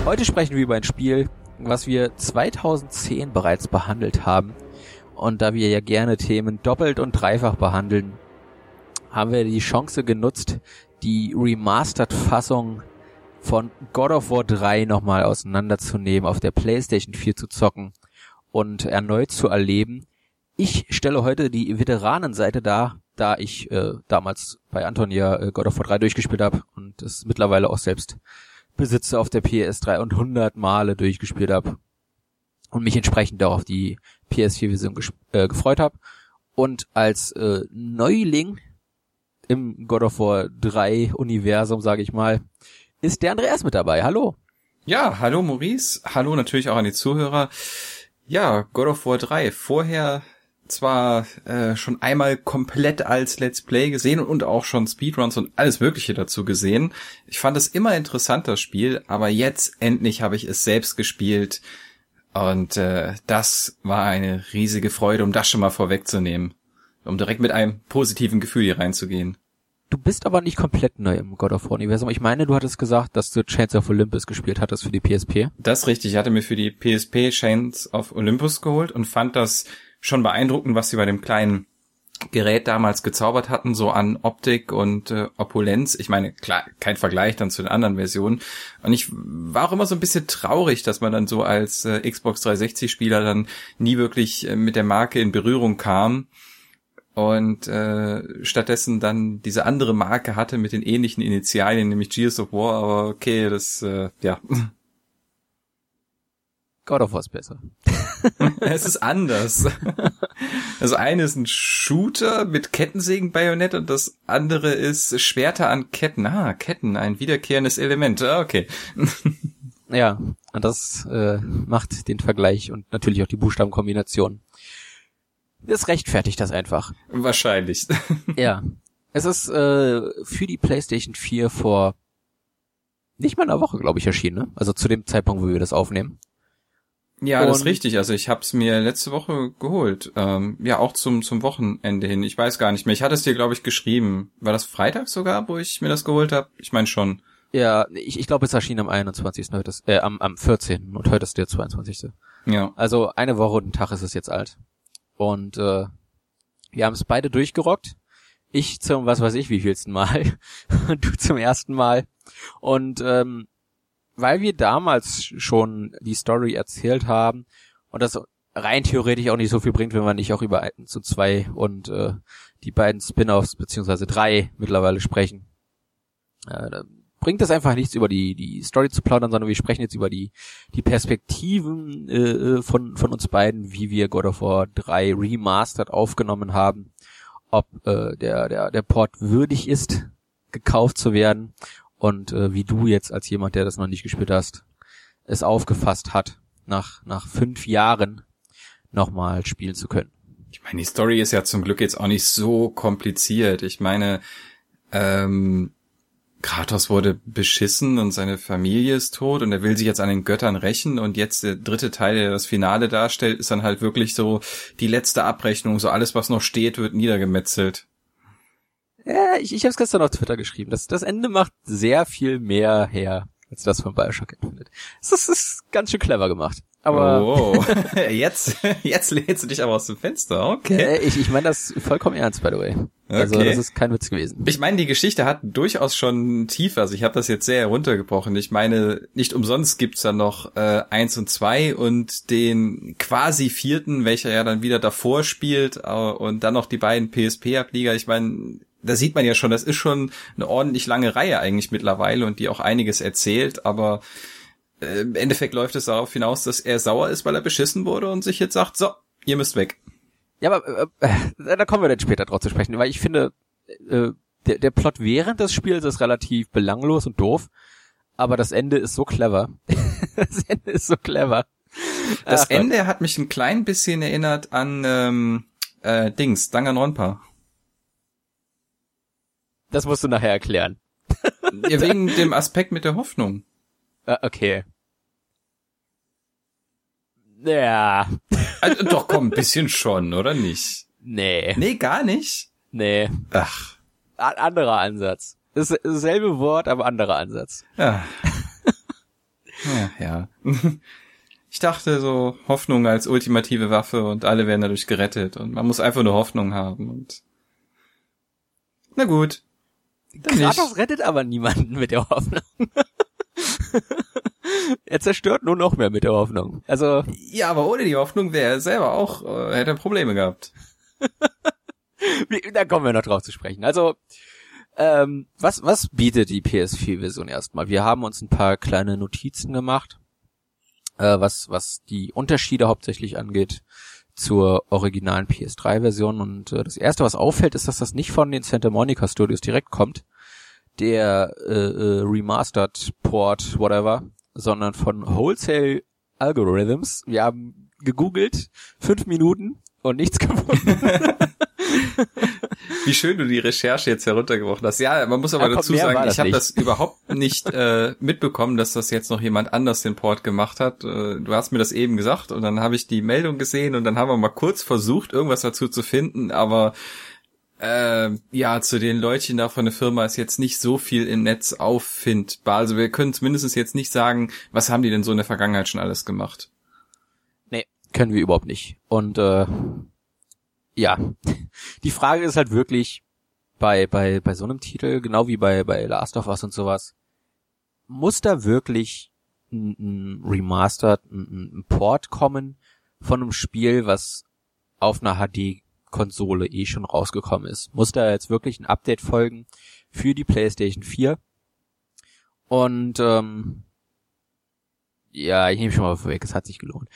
Heute sprechen wir über ein Spiel, was wir 2010 bereits behandelt haben. Und da wir ja gerne Themen doppelt und dreifach behandeln, haben wir die Chance genutzt, die Remastered-Fassung von God of War 3 nochmal auseinanderzunehmen, auf der PlayStation 4 zu zocken und erneut zu erleben. Ich stelle heute die Veteranenseite dar, da ich damals bei Anton ja God of War 3 durchgespielt habe und es mittlerweile auch selbst besitze auf der PS3 und 100 Male durchgespielt habe und mich entsprechend auch auf die PS4-Version gefreut habe. Und als Neuling im God of War 3 Universum, sage ich mal, ist der Andreas mit dabei. Hallo. Ja, hallo Maurice. Hallo natürlich auch an die Zuhörer. Ja, God of War 3. Vorher zwar schon einmal komplett als Let's Play gesehen und auch schon Speedruns und alles Mögliche dazu gesehen. Ich fand es immer interessant, das Spiel, aber jetzt endlich habe ich es selbst gespielt und das war eine riesige Freude, um das schon mal vorwegzunehmen, um direkt mit einem positiven Gefühl hier reinzugehen. Du bist aber nicht komplett neu im God of War Universum. Ich meine, du hattest gesagt, dass du Chains of Olympus gespielt hattest für die PSP. Das ist richtig. Ich hatte mir für die PSP Chains of Olympus geholt und fand das schon beeindruckend, was sie bei dem kleinen Gerät damals gezaubert hatten, so an Optik und Opulenz. Ich meine, klar, kein Vergleich dann zu den anderen Versionen. Und ich war auch immer so ein bisschen traurig, dass man dann so als Xbox 360-Spieler dann nie wirklich mit der Marke in Berührung kam. Und stattdessen dann diese andere Marke hatte mit den ähnlichen Initialien, nämlich Gears of War, aber okay, das, ja. God of War ist besser. Es ist anders. Das eine ist ein Shooter mit Kettensägen-Bajonett und das andere ist Schwerter an Ketten. Ah, Ketten, ein wiederkehrendes Element. Ah, okay. Ja, und das macht den Vergleich und natürlich auch die Buchstabenkombination. Das rechtfertigt das einfach. Wahrscheinlich. Ja. Es ist für die PlayStation 4 vor nicht mal einer Woche, glaube ich, erschienen, ne? Also zu dem Zeitpunkt, wo wir das aufnehmen. Ja, das ist richtig. Also ich hab's mir letzte Woche geholt. Ja, auch zum Wochenende hin. Ich weiß gar nicht mehr. Ich hatte es dir, glaube ich, geschrieben. War das Freitag sogar, wo ich mir das geholt habe? Ich meine schon. Ja, ich glaube, es erschien am 21. Heute ist, am 14. und heute ist der 22. Ja. Also eine Woche und ein Tag ist es jetzt alt. Und wir haben es beide durchgerockt. Ich zum was weiß ich wievielsten Mal und du zum ersten Mal. Und weil wir damals schon die Story erzählt haben und das rein theoretisch auch nicht so viel bringt, wenn wir nicht auch über 1 und 2 und die beiden Spin-offs beziehungsweise 3 mittlerweile sprechen, da bringt es einfach nichts, über die Story zu plaudern, sondern wir sprechen jetzt über die Perspektiven von uns beiden, wie wir God of War 3 Remastered aufgenommen haben, ob der Port würdig ist, gekauft zu werden und wie du jetzt als jemand, der das noch nicht gespielt hast, es aufgefasst hat, nach 5 Jahren nochmal spielen zu können. Ich meine, die Story ist ja zum Glück jetzt auch nicht so kompliziert. Ich meine, Kratos wurde beschissen und seine Familie ist tot und er will sich jetzt an den Göttern rächen und jetzt der dritte Teil, der das Finale darstellt, ist dann halt wirklich so die letzte Abrechnung, so alles, was noch steht, wird niedergemetzelt. Ja, ich habe es gestern auf Twitter geschrieben. Das Ende macht sehr viel mehr her, als das von Bioshock Infinite. Das ist ganz schön clever gemacht. Aber oh, jetzt lehnst du dich aber aus dem Fenster, okay. Ich meine das vollkommen ernst, by the way. Also okay. das ist kein Witz gewesen. Ich meine, die Geschichte hat durchaus schon Tiefe, also ich habe das jetzt sehr heruntergebrochen. Ich meine, nicht umsonst gibt's da noch 1 und 2 und den quasi 4., welcher ja dann wieder davor spielt und dann noch die beiden PSP-Ableger. Ich meine, da sieht man ja schon, das ist schon eine ordentlich lange Reihe eigentlich mittlerweile und die auch einiges erzählt, aber im Endeffekt läuft es darauf hinaus, dass er sauer ist, weil er beschissen wurde und sich jetzt sagt, so, ihr müsst weg. Ja, aber da kommen wir dann später drauf zu sprechen, weil ich finde, der Plot während des Spiels ist relativ belanglos und doof, aber das Ende ist so clever. Das Ende ist so clever. Das Ende hat mich ein klein bisschen erinnert an Danganronpa. Das musst du nachher erklären. Ja, wegen dem Aspekt mit der Hoffnung. Okay. Ja. Also, doch, komm, ein bisschen schon, oder nicht? Nee. Nee, gar nicht? Nee. Ach. Anderer Ansatz. Dasselbe Wort, aber anderer Ansatz. Ja. Ja. Ich dachte so, Hoffnung als ultimative Waffe und alle werden dadurch gerettet und man muss einfach nur Hoffnung haben und na gut. Kratos rettet aber niemanden mit der Hoffnung. Er zerstört nur noch mehr mit der Hoffnung. Also ja, aber ohne die Hoffnung wäre er selber auch, hätte er Probleme gehabt. Da kommen wir noch drauf zu sprechen. Also, was bietet die PS4-Version erstmal? Wir haben uns ein paar kleine Notizen gemacht, was die Unterschiede hauptsächlich angeht zur originalen PS3-Version. Und das erste, was auffällt, ist, dass das nicht von den Santa Monica Studios direkt kommt, der Remastered Port, whatever, sondern von Wholesale Algorithms. Wir haben gegoogelt, 5 Minuten und nichts gefunden. Wie schön du die Recherche jetzt heruntergebrochen hast. Ja, man muss aber dazu sagen, ich habe das überhaupt nicht mitbekommen, dass das jetzt noch jemand anders den Port gemacht hat. Du hast mir das eben gesagt und dann habe ich die Meldung gesehen und dann haben wir mal kurz versucht, irgendwas dazu zu finden, aber ja, zu den Leutchen da von der Firma ist jetzt nicht so viel im Netz auffindbar. Also wir können zumindest jetzt nicht sagen, was haben die denn so in der Vergangenheit schon alles gemacht. Nee, können wir überhaupt nicht. Und ja, die Frage ist halt wirklich bei so einem Titel, genau wie bei Last of Us und sowas, muss da wirklich ein Remastered, ein Port kommen von einem Spiel, was auf einer HD-Konsole schon rausgekommen ist? Muss da jetzt wirklich ein Update folgen für die PlayStation 4? Und ja, ich nehme schon mal vorweg, es hat sich gelohnt.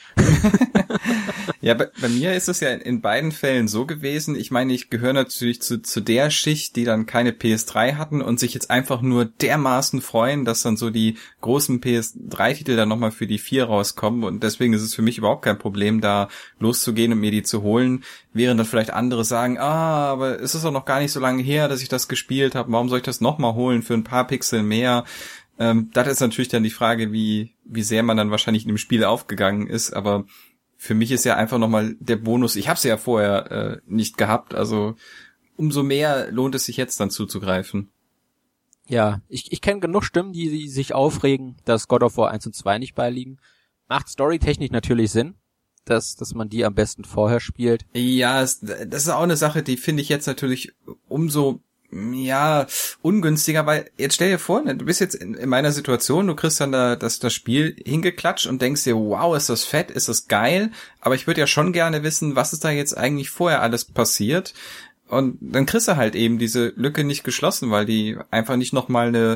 Ja, bei mir ist es ja in beiden Fällen so gewesen. Ich meine, ich gehöre natürlich zu der Schicht, die dann keine PS3 hatten und sich jetzt einfach nur dermaßen freuen, dass dann so die großen PS3-Titel dann nochmal für die 4 rauskommen. Und deswegen ist es für mich überhaupt kein Problem, da loszugehen und mir die zu holen. Während dann vielleicht andere sagen, aber es ist doch noch gar nicht so lange her, dass ich das gespielt habe. Warum soll ich das nochmal holen für ein paar Pixel mehr? Das ist natürlich dann die Frage, wie sehr man dann wahrscheinlich in dem Spiel aufgegangen ist, aber für mich ist ja einfach nochmal der Bonus, ich habe es ja vorher nicht gehabt, also umso mehr lohnt es sich jetzt dann zuzugreifen. Ja, ich kenne genug Stimmen, die sich aufregen, dass God of War 1 und 2 nicht beiliegen. Macht storytechnisch natürlich Sinn, dass man die am besten vorher spielt. Ja, das ist auch eine Sache, die finde ich jetzt natürlich umso ungünstiger, weil jetzt stell dir vor, du bist jetzt in meiner Situation, du kriegst dann das Spiel hingeklatscht und denkst dir, wow, ist das fett, ist das geil, aber ich würde ja schon gerne wissen, was ist da jetzt eigentlich vorher alles passiert, und dann kriegst du halt eben diese Lücke nicht geschlossen, weil die einfach nicht nochmal eine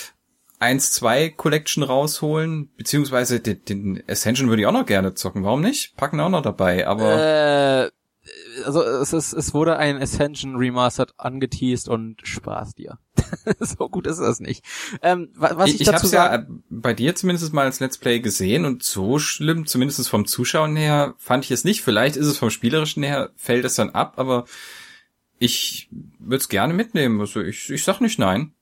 1-2 Collection rausholen, beziehungsweise den Ascension würde ich auch noch gerne zocken, warum nicht? Packen auch noch dabei, aber also es wurde ein Ascension Remastered angeteased und Spaß dir. So gut ist das nicht. Was ich dazu sage, ja bei dir zumindest mal als Let's Play gesehen und so schlimm, zumindest vom Zuschauen her, fand ich es nicht. Vielleicht ist es vom Spielerischen her, fällt es dann ab, aber ich würde es gerne mitnehmen. Also ich sag nicht nein.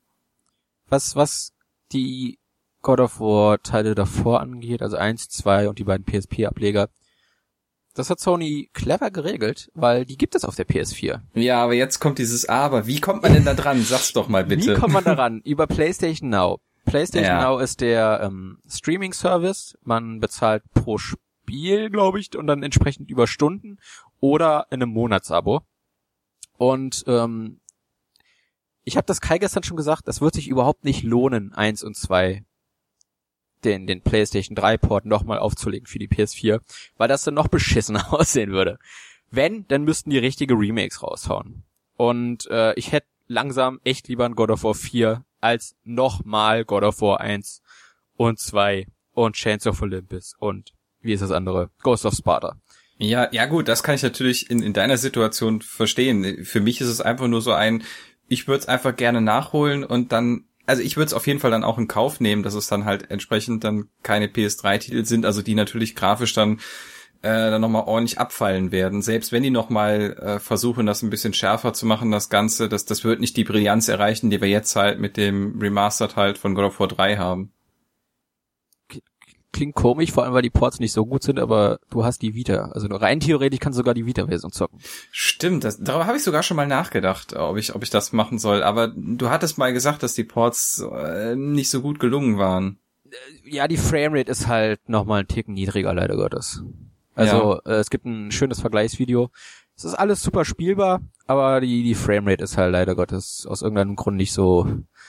Was die God of War Teile davor angeht, also 1, 2 und die beiden PSP-Ableger, das hat Sony clever geregelt, weil die gibt es auf der PS4. Ja, aber jetzt kommt dieses Aber. Wie kommt man denn da dran? Sag's doch mal bitte. Wie kommt man daran? Über PlayStation Now. PlayStation Now ist der Streaming-Service. Man bezahlt pro Spiel, glaube ich, und dann entsprechend über Stunden oder in einem Monatsabo. Und ich habe das Kai gestern schon gesagt, das wird sich überhaupt nicht lohnen, 1 und 2 den PlayStation 3 Port nochmal aufzulegen für die PS4, weil das dann noch beschissener aussehen würde. Wenn, dann müssten die richtige Remakes raushauen. Und ich hätte langsam echt lieber ein God of War 4 als nochmal God of War 1 und 2 und Chains of Olympus und wie ist das andere? Ghost of Sparta. Ja gut, das kann ich natürlich in deiner Situation verstehen. Für mich ist es einfach nur so ich würde es einfach gerne nachholen und dann, also ich würde es auf jeden Fall dann auch in Kauf nehmen, dass es dann halt entsprechend dann keine PS3-Titel sind, also die natürlich grafisch dann nochmal ordentlich abfallen werden. Selbst wenn die nochmal versuchen, das ein bisschen schärfer zu machen, das Ganze, das wird nicht die Brillanz erreichen, die wir jetzt halt mit dem Remastered halt von God of War 3 haben. Klingt komisch, vor allem weil die Ports nicht so gut sind, aber du hast die Vita. Also rein theoretisch kannst du sogar die Vita-Version zocken. Stimmt, darüber habe ich sogar schon mal nachgedacht, ob ich das machen soll. Aber du hattest mal gesagt, dass die Ports nicht so gut gelungen waren. Ja, die Framerate ist halt nochmal ein Ticken niedriger, leider Gottes. Also es gibt ein schönes Vergleichsvideo. Es ist alles super spielbar, aber die Framerate ist halt leider Gottes aus irgendeinem Grund nicht so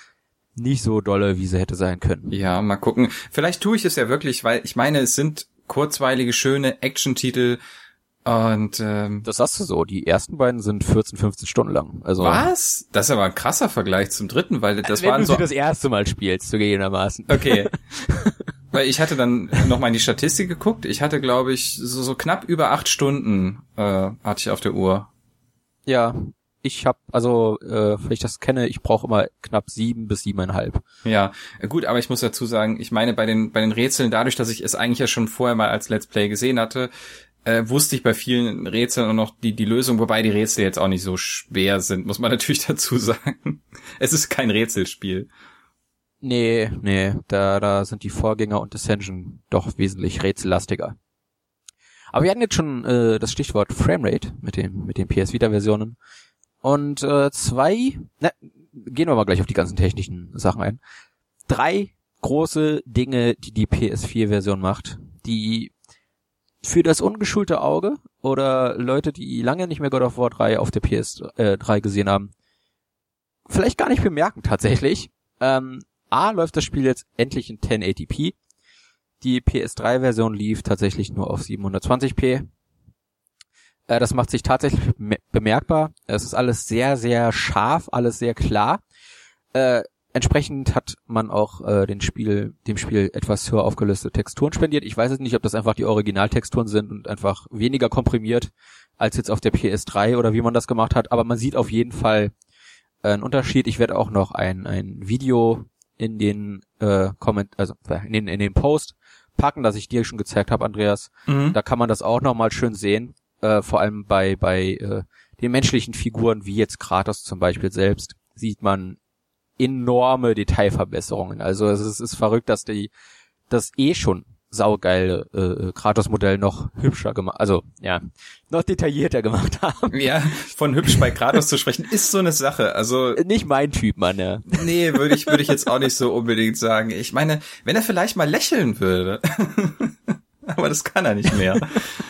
dolle, wie sie hätte sein können. Ja, mal gucken. Vielleicht tue ich es ja wirklich, weil ich meine, es sind kurzweilige, schöne Action-Titel und das sagst du so, die ersten beiden sind 14, 15 Stunden lang. Also was? Das ist aber ein krasser Vergleich zum dritten, weil das wenn waren du so sie das erste Mal spielst, zugegebenermaßen. Okay. Weil ich hatte dann nochmal in die Statistik geguckt. Ich hatte, glaube ich, so knapp über 8 Stunden hatte ich auf der Uhr. Ja, ich habe, wenn ich das kenne, ich brauche immer knapp 7 bis 7,5. Ja, gut, aber ich muss dazu sagen, ich meine, bei den Rätseln, dadurch, dass ich es eigentlich ja schon vorher mal als Let's Play gesehen hatte, wusste ich bei vielen Rätseln auch noch die Lösung, wobei die Rätsel jetzt auch nicht so schwer sind, muss man natürlich dazu sagen. Es ist kein Rätselspiel. Nee, da sind die Vorgänger und Ascension doch wesentlich rätsellastiger. Aber wir hatten jetzt schon das Stichwort Framerate mit den PS Vita-Versionen. Und gehen wir mal gleich auf die ganzen technischen Sachen ein. 3 große Dinge, die PS4-Version macht, die für das ungeschulte Auge oder Leute, die lange nicht mehr God of War 3 auf der PS3 gesehen haben, vielleicht gar nicht bemerken tatsächlich. Läuft das Spiel jetzt endlich in 1080p. Die PS3-Version lief tatsächlich nur auf 720p. Das macht sich tatsächlich bemerkbar. Es ist alles sehr, sehr scharf, alles sehr klar. Entsprechend hat man auch dem Spiel etwas höher aufgelöste Texturen spendiert. Ich weiß jetzt nicht, ob das einfach die Originaltexturen sind und einfach weniger komprimiert als jetzt auf der PS3 oder wie man das gemacht hat. Aber man sieht auf jeden Fall einen Unterschied. Ich werde auch noch ein Video in den in den Post packen, das ich dir schon gezeigt habe, Andreas. Mhm. Da kann man das auch nochmal schön sehen. Vor allem bei den menschlichen Figuren, wie jetzt Kratos zum Beispiel selbst, sieht man enorme Detailverbesserungen. Also es ist verrückt, dass das schon saugeile Kratos-Modell noch hübscher gemacht, noch detaillierter gemacht haben. Ja, von hübsch bei Kratos zu sprechen, ist so eine Sache. Also nicht mein Typ, Mann, ja. Nee, würde ich jetzt auch nicht so unbedingt sagen. Ich meine, wenn er vielleicht mal lächeln würde. Aber das kann er nicht mehr.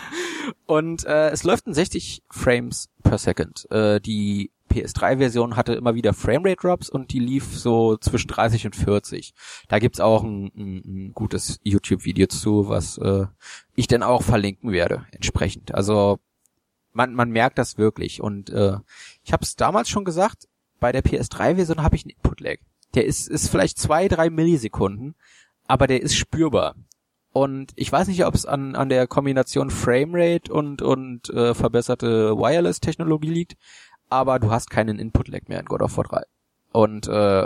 Und es läuft in 60 Frames per Second. Die PS3-Version hatte immer wieder Framerate-Drops und die lief so zwischen 30 und 40. Da gibt's auch ein gutes YouTube-Video zu, was ich dann auch verlinken werde, entsprechend. Also man merkt das wirklich. Und ich habe es damals schon gesagt, bei der PS3-Version habe ich einen Input-Lag. Der ist vielleicht 2-3 Millisekunden, aber der ist spürbar. Und ich weiß nicht, ob es an der Kombination Framerate und verbesserte Wireless-Technologie liegt, aber du hast keinen Input-Lag mehr in God of War 3. Und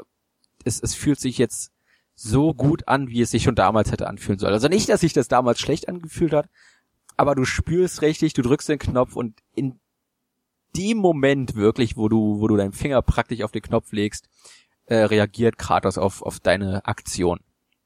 es fühlt sich jetzt so gut an, wie es sich schon damals hätte anfühlen sollen. Also nicht, dass sich das damals schlecht angefühlt hat, aber du spürst richtig, du drückst den Knopf und in dem Moment wirklich, wo du deinen Finger praktisch auf den Knopf legst, reagiert Kratos auf deine Aktion.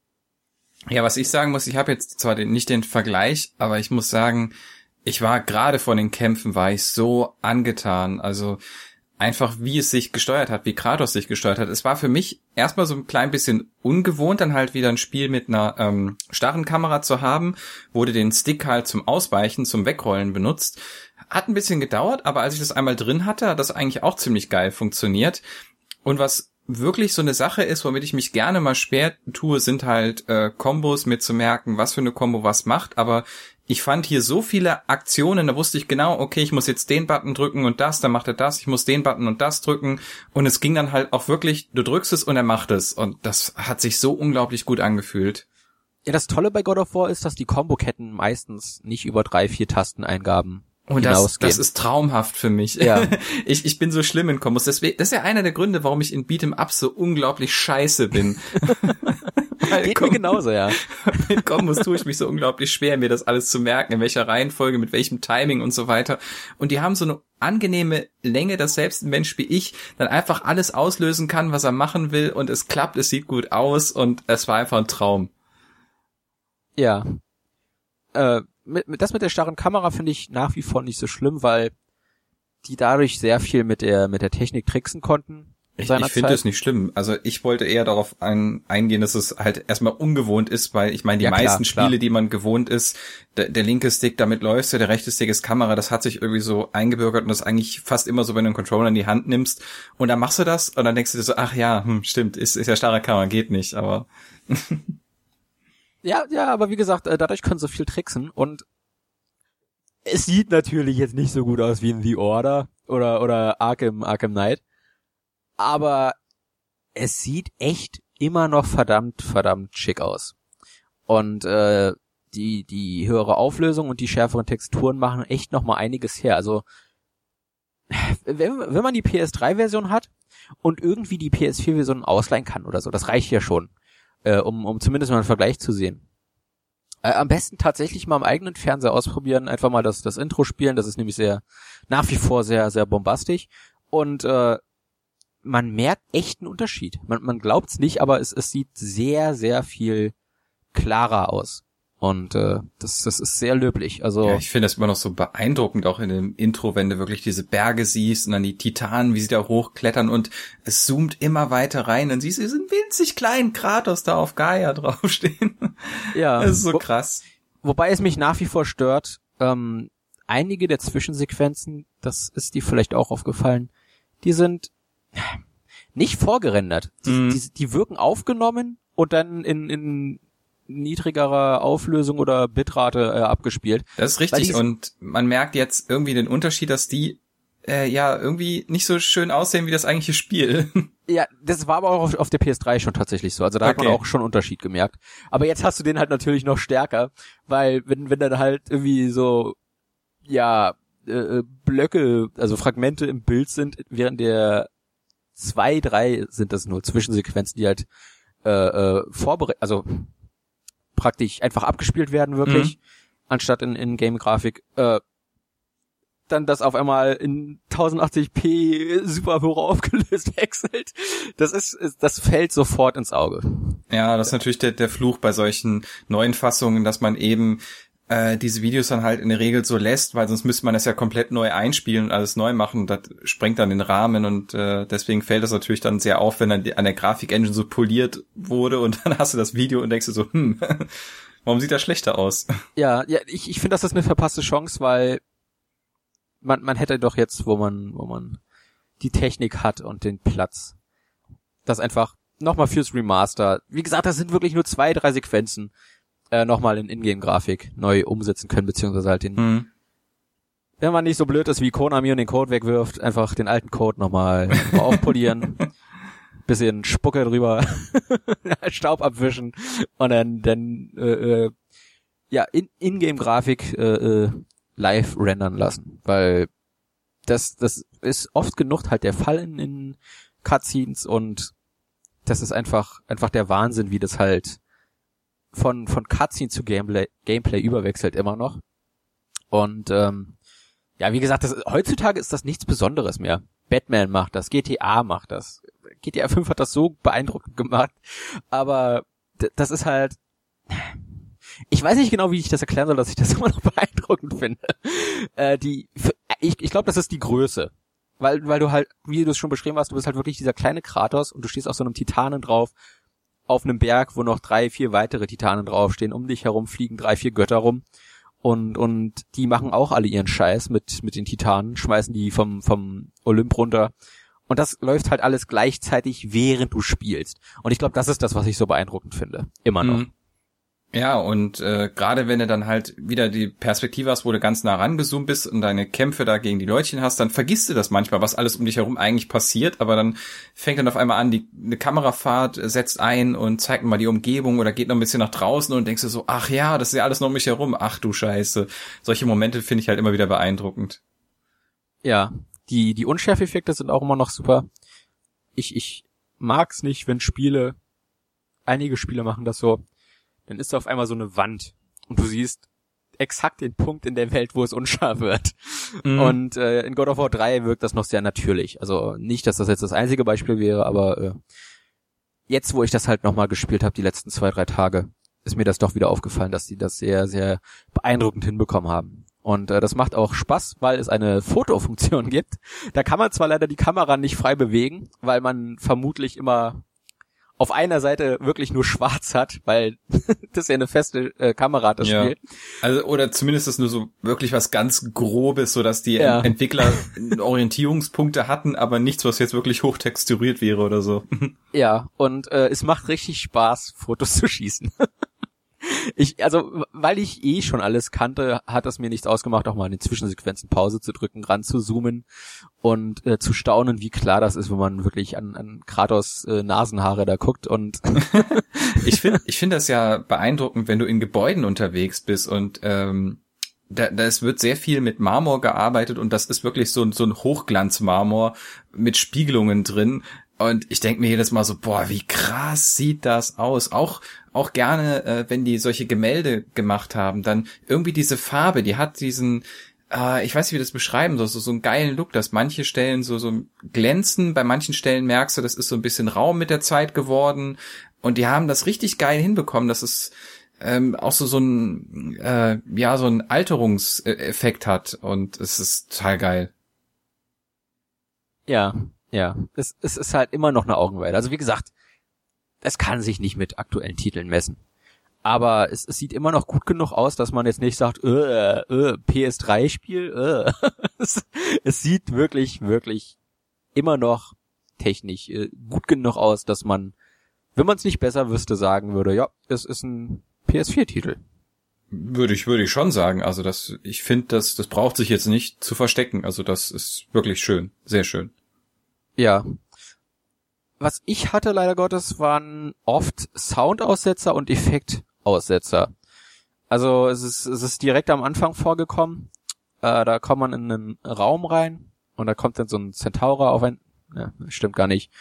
Ja, was ich sagen muss, ich habe jetzt zwar nicht den Vergleich, aber ich muss sagen, ich war gerade von den Kämpfen, war ich so angetan. Also einfach, wie es sich gesteuert hat, wie Kratos sich gesteuert hat. Es war für mich erstmal so ein klein bisschen ungewohnt, dann halt wieder ein Spiel mit einer starren Kamera zu haben, wurde den Stick halt zum Ausweichen, zum Wegrollen benutzt. Hat ein bisschen gedauert, aber als ich das einmal drin hatte, hat das eigentlich auch ziemlich geil funktioniert. Und was wirklich so eine Sache ist, womit ich mich gerne mal schwer tue, sind halt Kombos, mir zu merken, was für eine Kombo was macht, aber ich fand hier so viele Aktionen, da wusste ich genau, okay, ich muss jetzt den Button drücken und das, dann macht er das, ich muss den Button und das drücken und es ging dann halt auch wirklich, du drückst es und er macht es und das hat sich so unglaublich gut angefühlt. Ja, das Tolle bei God of War ist, dass die Komboketten meistens nicht über 3-4 Tasteneingaben und das ist traumhaft für mich. Ja. Ich bin so schlimm in Kombos. Deswegen, das ist ja einer der Gründe, warum ich in Beat'em-Ups so unglaublich scheiße bin. Geht mir genauso, ja. Mit Kombos tue ich mich so unglaublich schwer, mir das alles zu merken, in welcher Reihenfolge, mit welchem Timing und so weiter. Und die haben so eine angenehme Länge, dass selbst ein Mensch wie ich dann einfach alles auslösen kann, was er machen will und es klappt, es sieht gut aus und es war einfach ein Traum. Ja. Das mit der starren Kamera finde ich nach wie vor nicht so schlimm, weil die dadurch sehr viel mit der Technik tricksen konnten. Ich finde es nicht schlimm. Also ich wollte eher darauf eingehen, dass es halt erstmal ungewohnt ist, weil ich meine, die meisten Spiele, die man gewohnt ist, der linke Stick, damit läufst du, der rechte Stick ist Kamera, das hat sich irgendwie so eingebürgert und das ist eigentlich fast immer so, wenn du einen Controller in die Hand nimmst und dann machst du das und dann denkst du dir so, ach ja, stimmt, ist ja starre Kamera, geht nicht, aber Ja, aber wie gesagt, dadurch können sie viel tricksen und es sieht natürlich jetzt nicht so gut aus wie in The Order oder Arkham Knight. Aber es sieht echt immer noch verdammt schick aus. Und die höhere Auflösung und die schärferen Texturen machen echt noch mal einiges her. Also wenn man die PS3-Version hat und irgendwie die PS4-Version ausleihen kann oder so, das reicht ja schon, um zumindest mal einen Vergleich zu sehen. Am besten tatsächlich mal am eigenen Fernseher ausprobieren, einfach mal das Intro spielen, das ist nämlich nach wie vor sehr, sehr bombastisch. Und man merkt echt einen Unterschied. Man glaubt's nicht, aber es sieht sehr, sehr viel klarer aus. Und das ist sehr löblich. Also ja, ich finde das immer noch so beeindruckend, auch in dem Intro, wenn du wirklich diese Berge siehst und dann die Titanen, wie sie da hochklettern und es zoomt immer weiter rein. Dann siehst du diesen winzig kleinen Kratos da auf Gaia draufstehen. Ja. Das ist so krass. Wobei es mich nach wie vor stört, einige der Zwischensequenzen, das ist dir vielleicht auch aufgefallen, die sind nicht vorgerendert. Die wirken aufgenommen und dann in niedrigerer Auflösung oder Bitrate abgespielt. Das ist richtig und man merkt jetzt irgendwie den Unterschied, dass die irgendwie nicht so schön aussehen wie das eigentliche Spiel. Ja, das war aber auch auf der PS3 schon tatsächlich so. Also da hat man auch schon einen Unterschied gemerkt. Aber jetzt hast du den halt natürlich noch stärker, weil wenn dann halt irgendwie so Blöcke, also Fragmente im Bild sind, während der 2, 3 sind das nur Zwischensequenzen, die halt also praktisch einfach abgespielt werden wirklich, anstatt in Game-Grafik, dann das auf einmal in 1080p super hoch aufgelöst wechselt. Das fällt sofort ins Auge. Ja, das ist natürlich der Fluch bei solchen neuen Fassungen, dass man eben diese Videos dann halt in der Regel so lässt, weil sonst müsste man das ja komplett neu einspielen und alles neu machen. Das sprengt dann den Rahmen und deswegen fällt das natürlich dann sehr auf, wenn dann an der Grafik-Engine so poliert wurde und dann hast du das Video und denkst dir so, warum sieht das schlechter aus? Ja, ich finde, das ist eine verpasste Chance, weil man hätte doch jetzt, wo man die Technik hat und den Platz, das einfach nochmal fürs Remaster, wie gesagt, das sind wirklich nur 2, 3 Sequenzen, nochmal in Ingame-Grafik neu umsetzen können, beziehungsweise halt den, wenn man nicht so blöd ist wie Konami und den Code wegwirft, einfach den alten Code nochmal aufpolieren, bisschen Spucke drüber, Staub abwischen und dann Ingame-Grafik live rendern lassen, weil das ist oft genug halt der Fall in Cutscenes und das ist einfach der Wahnsinn, wie das halt von Cutscene zu Gameplay überwechselt immer noch. Und wie gesagt, heutzutage ist das nichts Besonderes mehr. Batman macht das, GTA macht das. GTA 5 hat das so beeindruckend gemacht, aber das ist halt, ich weiß nicht genau, wie ich das erklären soll, dass ich das immer noch beeindruckend finde. Ich glaube, das ist die Größe. Weil du halt, wie du es schon beschrieben hast, du bist halt wirklich dieser kleine Kratos und du stehst auf so einem Titanen drauf, auf einem Berg, wo noch 3, 4 weitere Titanen draufstehen, um dich herum fliegen 3, 4 Götter rum und die machen auch alle ihren Scheiß mit den Titanen, schmeißen die vom Olymp runter und das läuft halt alles gleichzeitig, während du spielst. Und ich glaube, das ist das, was ich so beeindruckend finde. Immer noch. Ja, und gerade wenn du dann halt wieder die Perspektive hast, wo du ganz nah rangezoomt bist und deine Kämpfe da gegen die Leutchen hast, dann vergisst du das manchmal, was alles um dich herum eigentlich passiert, aber dann fängt dann auf einmal an, eine Kamerafahrt setzt ein und zeigt mal die Umgebung oder geht noch ein bisschen nach draußen und denkst du so, ach ja, das ist ja alles noch um mich herum, ach du Scheiße. Solche Momente finde ich halt immer wieder beeindruckend. Ja, die Unschärfeffekte sind auch immer noch super. Ich mag's nicht, wenn einige Spiele machen das so, dann ist da auf einmal so eine Wand und du siehst exakt den Punkt in der Welt, wo es unscharf wird. Und in God of War 3 wirkt das noch sehr natürlich. Also nicht, dass das jetzt das einzige Beispiel wäre, aber jetzt, wo ich das halt nochmal gespielt habe, die letzten 2, 3 Tage, ist mir das doch wieder aufgefallen, dass die das sehr, sehr beeindruckend hinbekommen haben. Und das macht auch Spaß, weil es eine Fotofunktion gibt. Da kann man zwar leider die Kamera nicht frei bewegen, weil man vermutlich immer auf einer Seite wirklich nur schwarz hat, weil das ja eine feste Kamera das Spiel. Also oder zumindest ist nur so wirklich was ganz Grobes, so dass die Entwickler Orientierungspunkte hatten, aber nichts, was jetzt wirklich hochtexturiert wäre oder so. Ja, und es macht richtig Spaß, Fotos zu schießen. Weil ich schon alles kannte, hat es mir nichts ausgemacht, auch mal in den Zwischensequenzen Pause zu drücken, ran zu zoomen und zu staunen, wie klar das ist, wenn man wirklich an Kratos Nasenhaare da guckt und Ich finde das ja beeindruckend, wenn du in Gebäuden unterwegs bist und es wird sehr viel mit Marmor gearbeitet und das ist wirklich so ein Hochglanzmarmor mit Spiegelungen drin. Und ich denke mir jedes Mal so, boah, wie krass sieht das aus. Auch gerne, wenn die solche Gemälde gemacht haben, dann irgendwie diese Farbe, die hat diesen, ich weiß nicht, wie das beschreiben soll, so einen geilen Look, dass manche Stellen so glänzen, bei manchen Stellen merkst du, das ist so ein bisschen rau mit der Zeit geworden. Und die haben das richtig geil hinbekommen, dass es auch so ein Alterungseffekt hat. Und es ist total geil. Ja, es ist halt immer noch eine Augenweide. Also wie gesagt, es kann sich nicht mit aktuellen Titeln messen. Aber es sieht immer noch gut genug aus, dass man jetzt nicht sagt, PS3-Spiel, Es sieht wirklich, wirklich immer noch technisch gut genug aus, dass man, wenn man es nicht besser wüsste, sagen würde, ja, es ist ein PS4-Titel. Würde ich schon sagen. Also ich finde, das braucht sich jetzt nicht zu verstecken. Also das ist wirklich schön. Sehr schön. Ja. Was ich hatte leider Gottes waren oft Soundaussetzer und Effektaussetzer. Also es ist direkt am Anfang vorgekommen. Da kommt man in einen Raum rein und da kommt dann so ein Centaur auf stimmt gar nicht.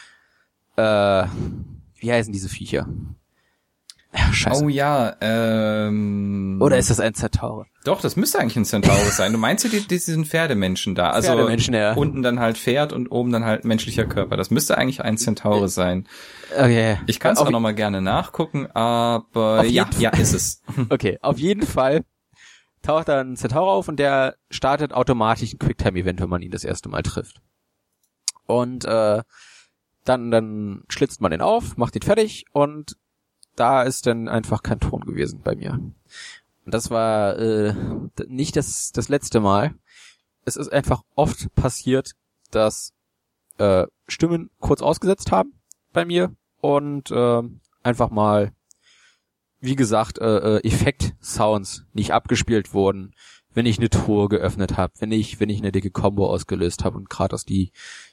Wie heißen diese Viecher? Ja, scheiße. Oh ja, Oder ist das ein Centaur? Doch, das müsste eigentlich ein Centaurus sein. Du meinst ja diesen Pferdemenschen da. Also Pferdemenschen, ja. Unten dann halt Pferd und oben dann halt menschlicher Körper. Das müsste eigentlich ein Centaurus sein. Okay. Ich kann es auch nochmal gerne nachgucken, aber ja, ist es. Okay, auf jeden Fall taucht dann ein Centaur auf und der startet automatisch ein Quicktime-Event, wenn man ihn das erste Mal trifft. Und dann schlitzt man den auf, macht ihn fertig und da ist dann einfach kein Ton gewesen bei mir. Und das war nicht das letzte Mal. Es ist einfach oft passiert, dass Stimmen kurz ausgesetzt haben bei mir und einfach mal, wie gesagt, Effekt-Sounds nicht abgespielt wurden, wenn ich eine Truhe geöffnet habe, wenn ich eine dicke Combo ausgelöst habe und Kratos die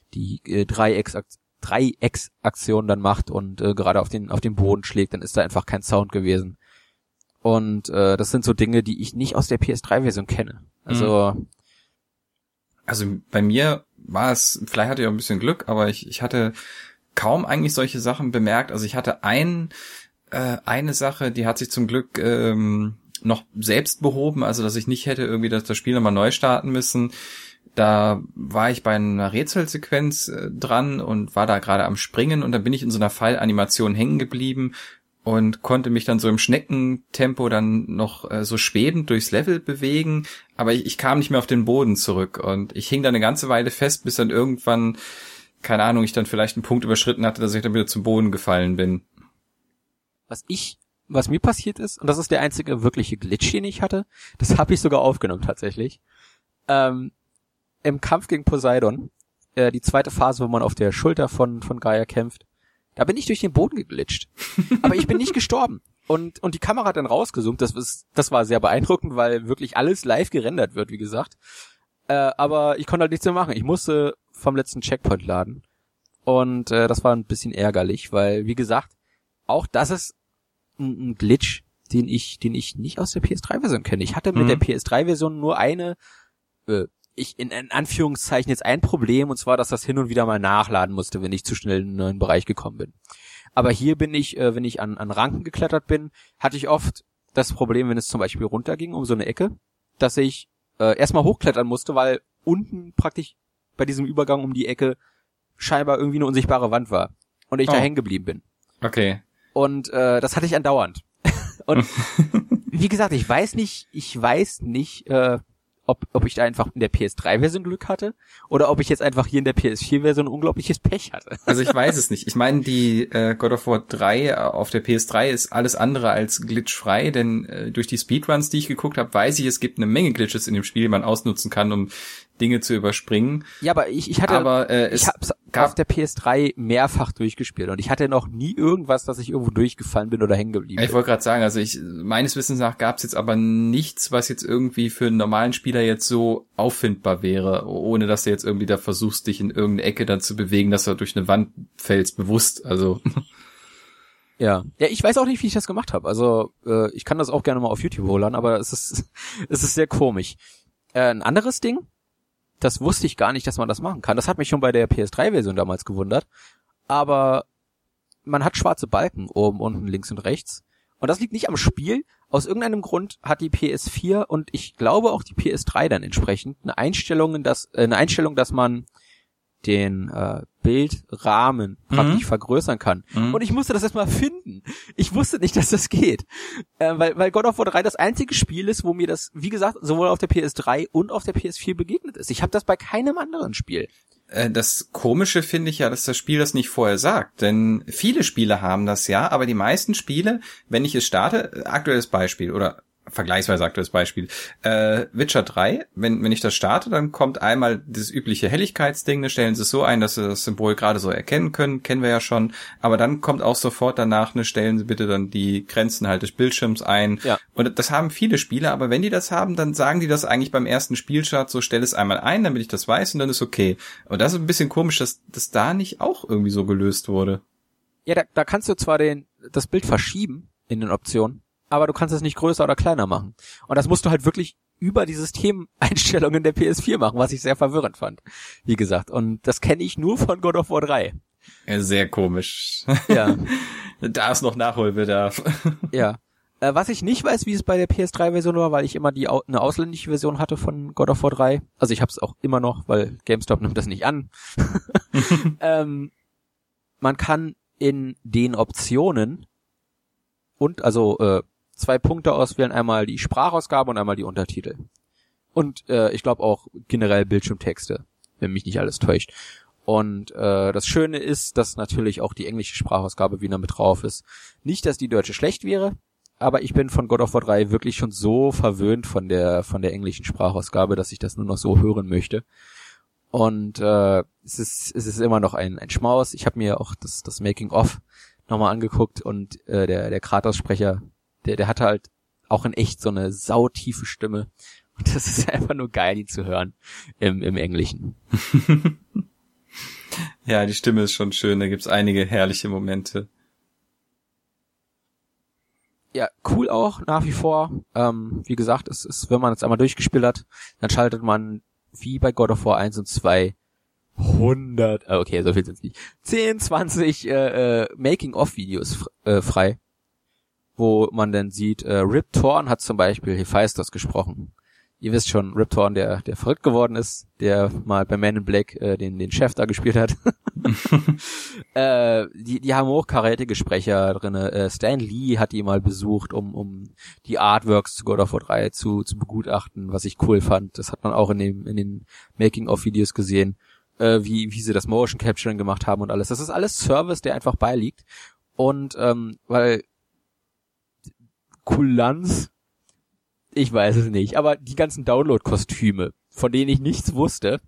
Dreiecksaktion dann macht und gerade auf den Boden schlägt, dann ist da einfach kein Sound gewesen. Und das sind so Dinge, die ich nicht aus der PS3-Version kenne. Also bei mir war es, vielleicht hatte ich auch ein bisschen Glück, aber ich hatte kaum eigentlich solche Sachen bemerkt. Also ich hatte eine Sache, die hat sich zum Glück noch selbst behoben, also dass ich nicht hätte irgendwie das Spiel nochmal neu starten müssen. Da war ich bei einer Rätselsequenz dran und war da gerade am Springen und dann bin ich in so einer Fallanimation hängen geblieben und konnte mich dann so im Schneckentempo dann noch so schwebend durchs Level bewegen, aber ich kam nicht mehr auf den Boden zurück und ich hing da eine ganze Weile fest, bis dann irgendwann, keine Ahnung, ich dann vielleicht einen Punkt überschritten hatte, dass ich dann wieder zum Boden gefallen bin. Was mir passiert ist, und das ist der einzige wirkliche Glitch, den ich hatte, das habe ich sogar aufgenommen tatsächlich, im Kampf gegen Poseidon, die zweite Phase, wo man auf der Schulter von Gaia kämpft, da bin ich durch den Boden geglitscht. Aber ich bin nicht gestorben. Und die Kamera hat dann rausgezoomt. Das war sehr beeindruckend, weil wirklich alles live gerendert wird, wie gesagt. Aber ich konnte halt nichts mehr machen. Ich musste vom letzten Checkpoint laden. Und das war ein bisschen ärgerlich, weil, wie gesagt, auch das ist ein Glitch, den ich nicht aus der PS3-Version kenne. Ich hatte mit der PS3-Version nur in Anführungszeichen jetzt ein Problem, und zwar, dass das hin und wieder mal nachladen musste, wenn ich zu schnell in einen neuen Bereich gekommen bin. Aber hier bin ich, wenn ich an Ranken geklettert bin, hatte ich oft das Problem, wenn es zum Beispiel runterging um so eine Ecke, dass ich erstmal hochklettern musste, weil unten praktisch bei diesem Übergang um die Ecke scheinbar irgendwie eine unsichtbare Wand war und ich da hängen geblieben bin. Okay. Und das hatte ich andauernd. Und wie gesagt, ich weiß nicht, ob ich da einfach in der PS3-Version Glück hatte oder ob ich jetzt einfach hier in der PS4-Version unglaubliches Pech hatte. Also ich weiß es nicht. Ich meine, die God of War 3 auf der PS3 ist alles andere als glitchfrei, denn durch die Speedruns, die ich geguckt habe, weiß ich, es gibt eine Menge Glitches in dem Spiel, die man ausnutzen kann, um Dinge zu überspringen. Ja, aber ich hab's auf der PS3 mehrfach durchgespielt und ich hatte noch nie irgendwas, dass ich irgendwo durchgefallen bin oder hängen geblieben bin. Ich wollte gerade sagen, also meines Wissens nach gab's jetzt aber nichts, was jetzt irgendwie für einen normalen Spieler jetzt so auffindbar wäre, ohne dass du jetzt irgendwie da versuchst, dich in irgendeine Ecke dann zu bewegen, dass du durch eine Wand fällst, bewusst, also. Ja, ich weiß auch nicht, wie ich das gemacht habe. Also ich kann das auch gerne mal auf YouTube holen, aber es ist sehr komisch. Ein anderes Ding, das wusste ich gar nicht, dass man das machen kann. Das hat mich schon bei der PS3-Version damals gewundert. Aber man hat schwarze Balken oben, unten, links und rechts. Und das liegt nicht am Spiel. Aus irgendeinem Grund hat die PS4 und ich glaube auch die PS3 dann entsprechend eine Einstellung, dass man den Bildrahmen praktisch vergrößern kann. Und ich musste das erstmal finden. Ich wusste nicht, dass das geht. Weil God of War 3 das einzige Spiel ist, wo mir das, wie gesagt, sowohl auf der PS3 und auf der PS4 begegnet ist. Ich habe das bei keinem anderen Spiel. Das Komische finde ich ja, dass das Spiel das nicht vorher sagt, denn viele Spiele haben das ja, aber die meisten Spiele, wenn ich es starte, aktuelles Beispiel oder vergleichsweise aktuelles Beispiel, Witcher 3, wenn ich das starte, dann kommt einmal dieses übliche Helligkeitsding, da stellen sie es so ein, dass sie das Symbol gerade so erkennen können, kennen wir ja schon, aber dann kommt auch sofort danach, stellen sie bitte dann die Grenzen halt des Bildschirms ein. Ja. Und das haben viele Spiele, aber wenn die das haben, dann sagen die das eigentlich beim ersten Spielstart, so stell es einmal ein, damit ich das weiß und dann ist okay. Und das ist ein bisschen komisch, dass das da nicht auch irgendwie so gelöst wurde. Ja, da kannst du zwar das Bild verschieben in den Optionen, aber du kannst es nicht größer oder kleiner machen. Und das musst du halt wirklich über die Systemeinstellungen der PS4 machen, was ich sehr verwirrend fand, wie gesagt. Und das kenne ich nur von God of War 3. Ja, sehr komisch. Ja. Da ist noch Nachholbedarf. Ja. Was ich nicht weiß, wie es bei der PS3-Version war, weil ich immer eine ausländische Version hatte von God of War 3. Also ich habe es auch immer noch, weil GameStop nimmt das nicht an. Man kann in den Optionen und also 2 Punkte auswählen, einmal die Sprachausgabe und einmal die Untertitel. Und ich glaube auch generell Bildschirmtexte, wenn mich nicht alles täuscht. Und das Schöne ist, dass natürlich auch die englische Sprachausgabe wieder mit drauf ist. Nicht, dass die deutsche schlecht wäre, aber ich bin von God of War 3 wirklich schon so verwöhnt von der englischen Sprachausgabe, dass ich das nur noch so hören möchte. Und es ist immer noch ein Schmaus. Ich habe mir auch das Making-of nochmal angeguckt und der Kratos-Sprecher, der hatte halt auch in echt so eine sautiefe Stimme. Und das ist einfach nur geil, ihn zu hören im Englischen. Ja, die Stimme ist schon schön, da gibt's einige herrliche Momente. Ja, cool auch, nach wie vor. Wie gesagt, es ist, wenn man es einmal durchgespielt hat, dann schaltet man, wie bei God of War 1 und 2, 100, okay, so viel sind's nicht, 10, 20 Making-of-Videos frei, wo man dann sieht, Rip Torn hat zum Beispiel Hephaistos gesprochen. Ihr wisst schon, Rip Torn, der verrückt geworden ist, der mal bei Man in Black den Chef da gespielt hat. Die haben hochkarätige Sprecher drinne. Stan Lee hat die mal besucht, um die Artworks zu God of War 3 zu begutachten, was ich cool fand. Das hat man auch in den Making-of-Videos gesehen, wie sie das Motion Capturing gemacht haben und alles. Das ist alles Service, der einfach beiliegt. Und weil Kulanz, ich weiß es nicht, aber die ganzen Download-Kostüme, von denen ich nichts wusste,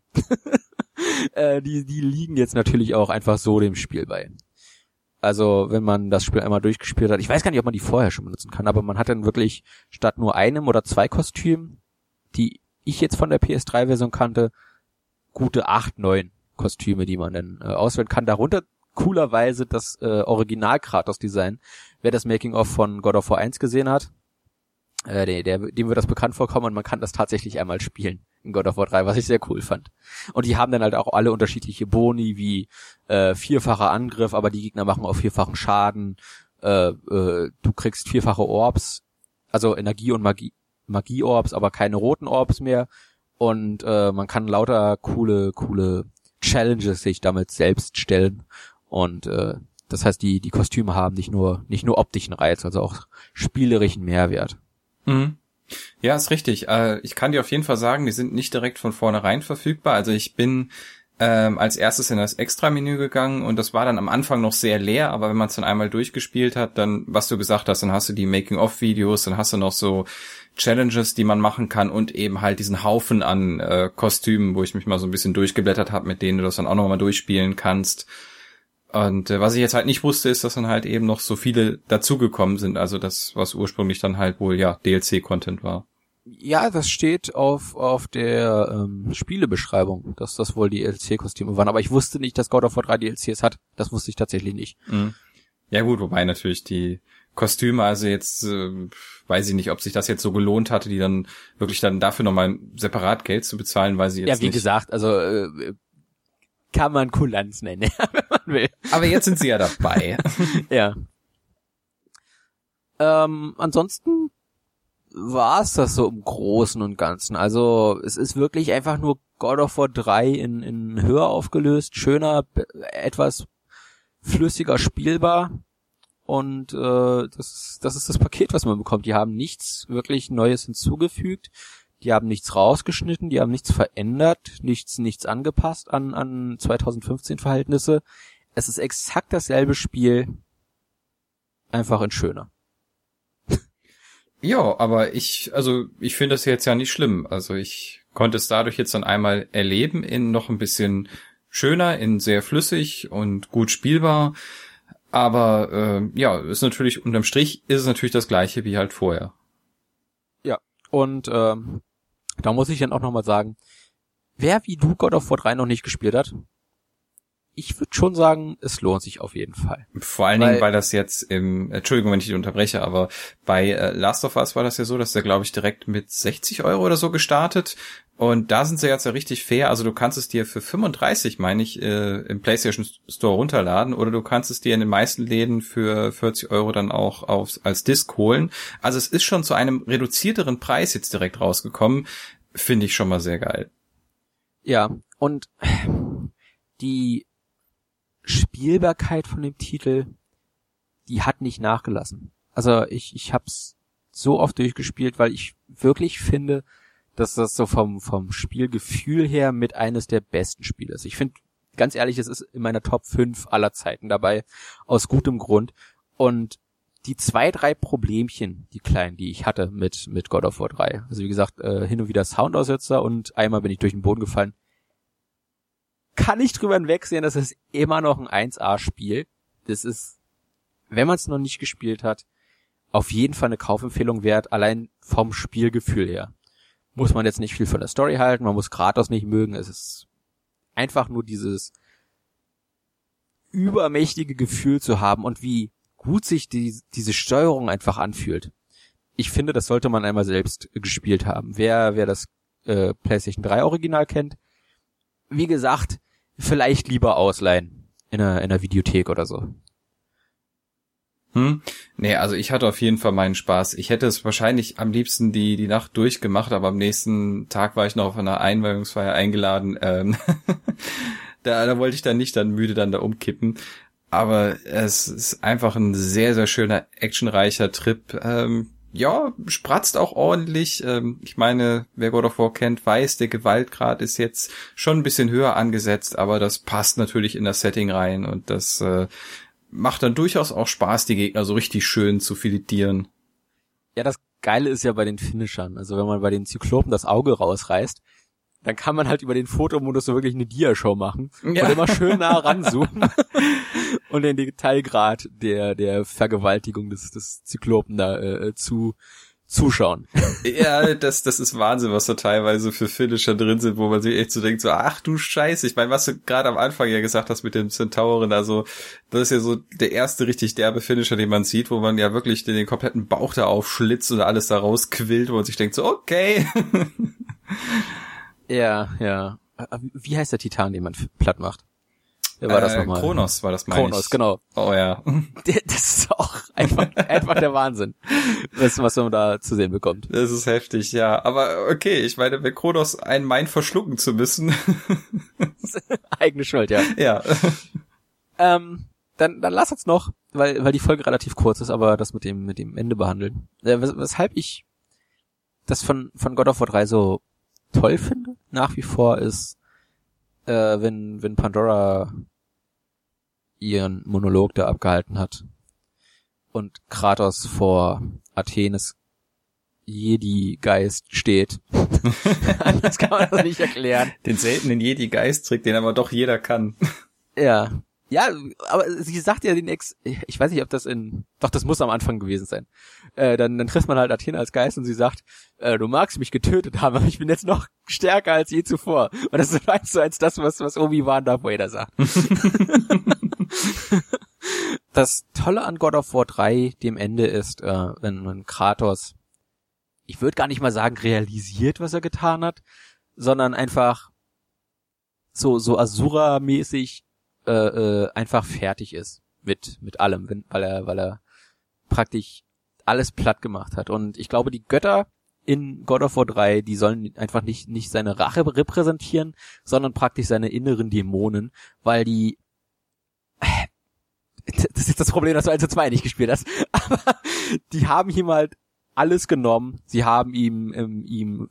die liegen jetzt natürlich auch einfach so dem Spiel bei. Also wenn man das Spiel einmal durchgespielt hat, ich weiß gar nicht, ob man die vorher schon benutzen kann, aber man hat dann wirklich statt nur einem oder 2 Kostümen, die ich jetzt von der PS3-Version kannte, gute 8, 9 Kostüme, die man dann auswählen kann. Darunter coolerweise das Original-Kratos-Design. Wer das Making-of von God of War 1 gesehen hat, dem wird das bekannt vorkommen und man kann das tatsächlich einmal spielen in God of War 3, was ich sehr cool fand. Und die haben dann halt auch alle unterschiedliche Boni, wie 4-facher Angriff, aber die Gegner machen auch 4-fachen Schaden. Du kriegst 4-fache Orbs, also Energie- und Magie-Orbs, aber keine roten Orbs mehr. Und man kann lauter coole Challenges sich damit selbst stellen. Und das heißt, die Kostüme haben nicht nur optischen Reiz, also auch spielerischen Mehrwert. Mhm. Ja, ist richtig. Ich kann dir auf jeden Fall sagen, die sind nicht direkt von vornherein verfügbar. Also ich bin als erstes in das Extra-Menü gegangen und das war dann am Anfang noch sehr leer, aber wenn man es dann einmal durchgespielt hat, dann, was du gesagt hast, dann hast du die Making-of-Videos, dann hast du noch so Challenges, die man machen kann und eben halt diesen Haufen an Kostümen, wo ich mich mal so ein bisschen durchgeblättert habe, mit denen du das dann auch noch mal durchspielen kannst. Und was ich jetzt halt nicht wusste, ist, dass dann halt eben noch so viele dazugekommen sind, also das, was ursprünglich dann halt wohl, ja, DLC-Content war. Ja, das steht auf der Spielebeschreibung, dass das wohl die DLC-Kostüme waren. Aber ich wusste nicht, dass God of War 3 DLCs hat. Das wusste ich tatsächlich nicht. Mhm. Ja gut, wobei natürlich die Kostüme, also jetzt weiß ich nicht, ob sich das jetzt so gelohnt hatte, die dann wirklich dann dafür nochmal separat Geld zu bezahlen, weil sie jetzt ja, wie nicht... gesagt, also kann man Kulanz nennen, wenn man will. Aber jetzt sind sie ja dabei. Ja. Ansonsten war es das so im Großen und Ganzen. Also es ist wirklich einfach nur God of War 3 in höher aufgelöst, schöner, etwas flüssiger spielbar und das ist das Paket, was man bekommt. Die haben nichts wirklich Neues hinzugefügt, die haben nichts rausgeschnitten, die haben nichts verändert, nichts angepasst an 2015 Verhältnisse. Es ist exakt dasselbe Spiel, einfach in schöner. Ja, aber ich finde das jetzt ja nicht schlimm. Also ich konnte es dadurch jetzt dann einmal erleben in noch ein bisschen schöner, in sehr flüssig und gut spielbar. Aber ja, ist natürlich unterm Strich ist es natürlich das Gleiche wie halt vorher. Ja, und da muss ich dann auch nochmal sagen, wer wie du God of War 3 noch nicht gespielt hat, ich würde schon sagen, es lohnt sich auf jeden Fall. Vor allen Dingen, weil das jetzt Entschuldigung, wenn ich dich unterbreche, aber bei Last of Us war das ja so, dass der, glaube ich, direkt mit 60 € oder so gestartet. Und da sind sie jetzt ja richtig fair. Also du kannst es dir für 35, meine ich, im PlayStation Store runterladen oder du kannst es dir in den meisten Läden für 40 € dann auch als Disc holen. Also es ist schon zu einem reduzierteren Preis jetzt direkt rausgekommen. Finde ich schon mal sehr geil. Ja, und die Spielbarkeit von dem Titel, die hat nicht nachgelassen. Also ich hab's so oft durchgespielt, weil ich wirklich finde, dass das so vom Spielgefühl her mit eines der besten Spiele ist. Ich finde, ganz ehrlich, es ist in meiner Top 5 aller Zeiten dabei, aus gutem Grund. Und die 2-3 Problemchen, die kleinen, die ich hatte mit God of War 3, also wie gesagt, hin und wieder Soundaussetzer und einmal bin ich durch den Boden gefallen, kann ich drüber hinwegsehen, das ist immer noch ein 1A-Spiel. Das ist, wenn man es noch nicht gespielt hat, auf jeden Fall eine Kaufempfehlung wert, allein vom Spielgefühl her. Muss man jetzt nicht viel von der Story halten, man muss Kratos nicht mögen, es ist einfach nur dieses übermächtige Gefühl zu haben und wie gut sich diese Steuerung einfach anfühlt. Ich finde, das sollte man einmal selbst gespielt haben. Wer das PlayStation 3 Original kennt, wie gesagt, vielleicht lieber ausleihen in einer Videothek oder so. Nee, also ich hatte auf jeden Fall meinen Spaß. Ich hätte es wahrscheinlich am liebsten die Nacht durchgemacht, aber am nächsten Tag war ich noch auf einer Einweihungsfeier eingeladen. Da wollte ich dann nicht müde da umkippen. Aber es ist einfach ein sehr, sehr schöner, actionreicher Trip. Ja, spratzt auch ordentlich. Ich meine, wer God of War kennt, weiß, der Gewaltgrad ist jetzt schon ein bisschen höher angesetzt, aber das passt natürlich in das Setting rein und das macht dann durchaus auch Spaß, die Gegner so richtig schön zu filetieren. Ja, das Geile ist ja bei den Finishern, also wenn man bei den Zyklopen das Auge rausreißt, dann kann man halt über den Fotomodus so wirklich eine Diashow machen und immer schön nah ranzoomen und den Detailgrad der Vergewaltigung des Zyklopen da zuschauen. Ja, das ist Wahnsinn, was da teilweise für Finisher drin sind, wo man sich echt so denkt, so, ach du Scheiße. Ich meine, was du gerade am Anfang ja gesagt hast mit dem Centauren, also das ist ja so der erste richtig derbe Finisher, den man sieht, wo man ja wirklich den kompletten Bauch da aufschlitzt und alles da rausquillt, wo man sich denkt, so, okay. Ja. Wie heißt der Titan, den man platt macht? Wer war das nochmal? Kronos war das, meine ich. Kronos, genau. Oh ja. Das ist auch einfach der Wahnsinn, was man da zu sehen bekommt. Das ist heftig, ja. Aber okay, ich meine, wenn Kronos einen meint, verschlucken zu müssen. Eigene Schuld, ja. Ja. Dann lass uns noch, weil die Folge relativ kurz ist, aber das mit dem Ende behandeln. Weshalb ich das von God of War 3 so toll finde, nach wie vor, ist, wenn Pandora ihren Monolog da abgehalten hat und Kratos vor Athenes Jedi-Geist steht. Anders kann man das nicht erklären. Den seltenen Jedi-Geist-Trick, den aber doch jeder kann. Ja. Ja, aber sie sagt ja ich weiß nicht, ob das doch, das muss am Anfang gewesen sein. Dann trifft man halt Athena als Geist und sie sagt, du magst mich getötet haben, aber ich bin jetzt noch stärker als je zuvor. Und das ist so als das, was Obi-Wan Darth Vader sagt. Das Tolle an God of War 3, dem Ende ist, wenn Kratos, ich würde gar nicht mal sagen, realisiert, was er getan hat, sondern einfach so Asura-mäßig einfach fertig ist mit allem, weil er praktisch alles platt gemacht hat. Und ich glaube, die Götter in God of War 3, die sollen einfach nicht seine Rache repräsentieren, sondern praktisch seine inneren Dämonen, weil das ist das Problem, dass du 1 und 2 nicht gespielt hast, aber die haben ihm halt alles genommen, sie haben ihm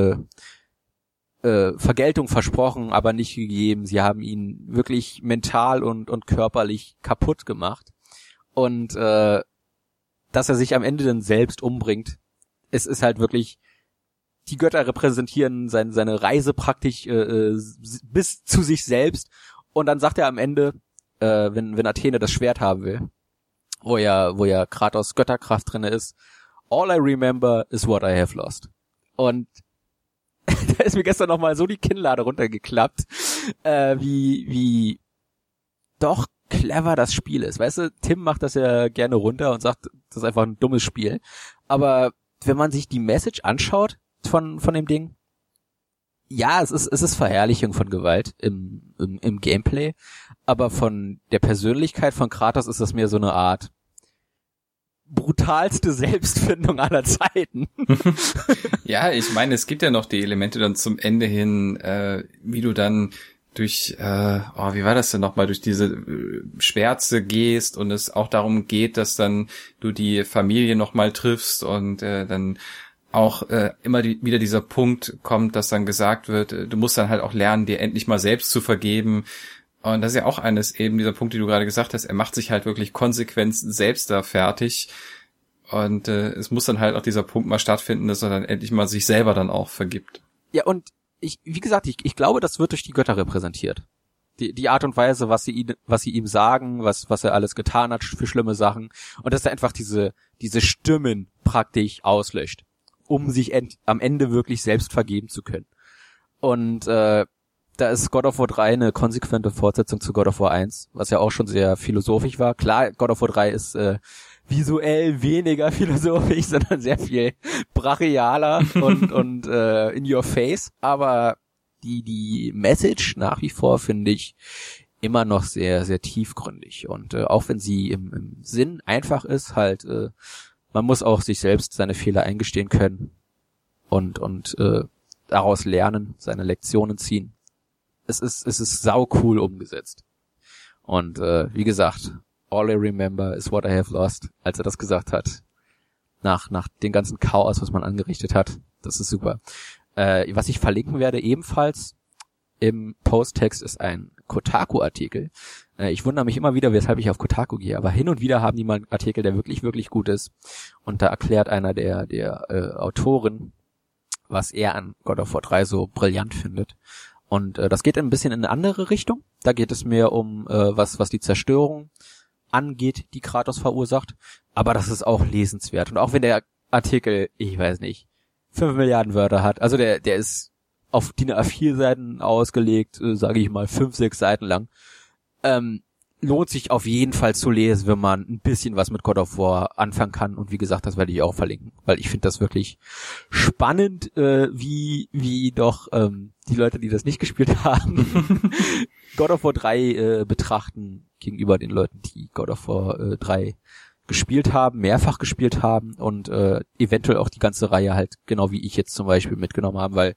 Vergeltung versprochen, aber nicht gegeben. Sie haben ihn wirklich mental und körperlich kaputt gemacht. Und dass er sich am Ende dann selbst umbringt, es ist halt wirklich, die Götter repräsentieren seine Reise praktisch bis zu sich selbst. Und dann sagt er am Ende, wenn Athene das Schwert haben will, wo ja Kratos Götterkraft drinne ist, all I remember is what I have lost. Und da ist mir gestern nochmal so die Kinnlade runtergeklappt, wie doch clever das Spiel ist. Weißt du, Tim macht das ja gerne runter und sagt, das ist einfach ein dummes Spiel. Aber wenn man sich die Message anschaut von dem Ding, ja, es ist Verherrlichung von Gewalt im Gameplay, aber von der Persönlichkeit von Kratos ist das mehr so eine Art brutalste Selbstfindung aller Zeiten. Ja, ich meine, es gibt ja noch die Elemente dann zum Ende hin, wie du dann durch, wie war das denn nochmal, durch diese Schwärze gehst und es auch darum geht, dass dann du die Familie nochmal triffst und dann auch immer wieder dieser Punkt kommt, dass dann gesagt wird, du musst dann halt auch lernen, dir endlich mal selbst zu vergeben. Und das ist ja auch eines eben dieser Punkt, die du gerade gesagt hast, er macht sich halt wirklich konsequent selbst da fertig. Und es muss dann halt auch dieser Punkt mal stattfinden, dass er dann endlich mal sich selber dann auch vergibt. Ja, und wie gesagt, ich glaube, das wird durch die Götter repräsentiert. Die Art und Weise, was sie ihm sagen, was er alles getan hat für schlimme Sachen. Und dass er einfach diese Stimmen praktisch auslöscht, um sich am Ende wirklich selbst vergeben zu können. Und da ist God of War 3 eine konsequente Fortsetzung zu God of War 1, was ja auch schon sehr philosophisch war. Klar, God of War 3 ist visuell weniger philosophisch, sondern sehr viel brachialer und in your face. Aber die Message nach wie vor finde ich immer noch sehr, sehr tiefgründig. Und auch wenn sie im Sinn einfach ist, halt, man muss auch sich selbst seine Fehler eingestehen können und daraus lernen, seine Lektionen ziehen. Es ist sau cool umgesetzt. Und wie gesagt, all I remember is what I have lost, als er das gesagt hat. Nach dem ganzen Chaos, was man angerichtet hat. Das ist super. Was ich verlinken werde ebenfalls im Posttext ist ein Kotaku-Artikel. Ich wundere mich immer wieder, weshalb ich auf Kotaku gehe, aber hin und wieder haben die mal einen Artikel, der wirklich, wirklich gut ist. Und da erklärt einer der Autoren, was er an God of War 3 so brillant findet. Und das geht ein bisschen in eine andere Richtung. Da geht es mehr um was die Zerstörung angeht, die Kratos verursacht. Aber das ist auch lesenswert. Und auch wenn der Artikel, ich weiß nicht, 5 Milliarden Wörter hat, also der ist auf DIN A4 Seiten ausgelegt, sage ich mal 5, 6 Seiten lang, lohnt sich auf jeden Fall zu lesen, wenn man ein bisschen was mit God of War anfangen kann. Und wie gesagt, das werde ich auch verlinken, weil ich finde das wirklich spannend, wie doch die Leute, die das nicht gespielt haben, God of War 3 betrachten gegenüber den Leuten, die God of War 3 gespielt haben, mehrfach gespielt haben und eventuell auch die ganze Reihe halt, genau wie ich jetzt zum Beispiel mitgenommen haben, weil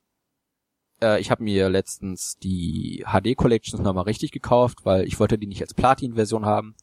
ich habe mir letztens die HD Collections nochmal richtig gekauft, weil ich wollte die nicht als Platin-Version haben,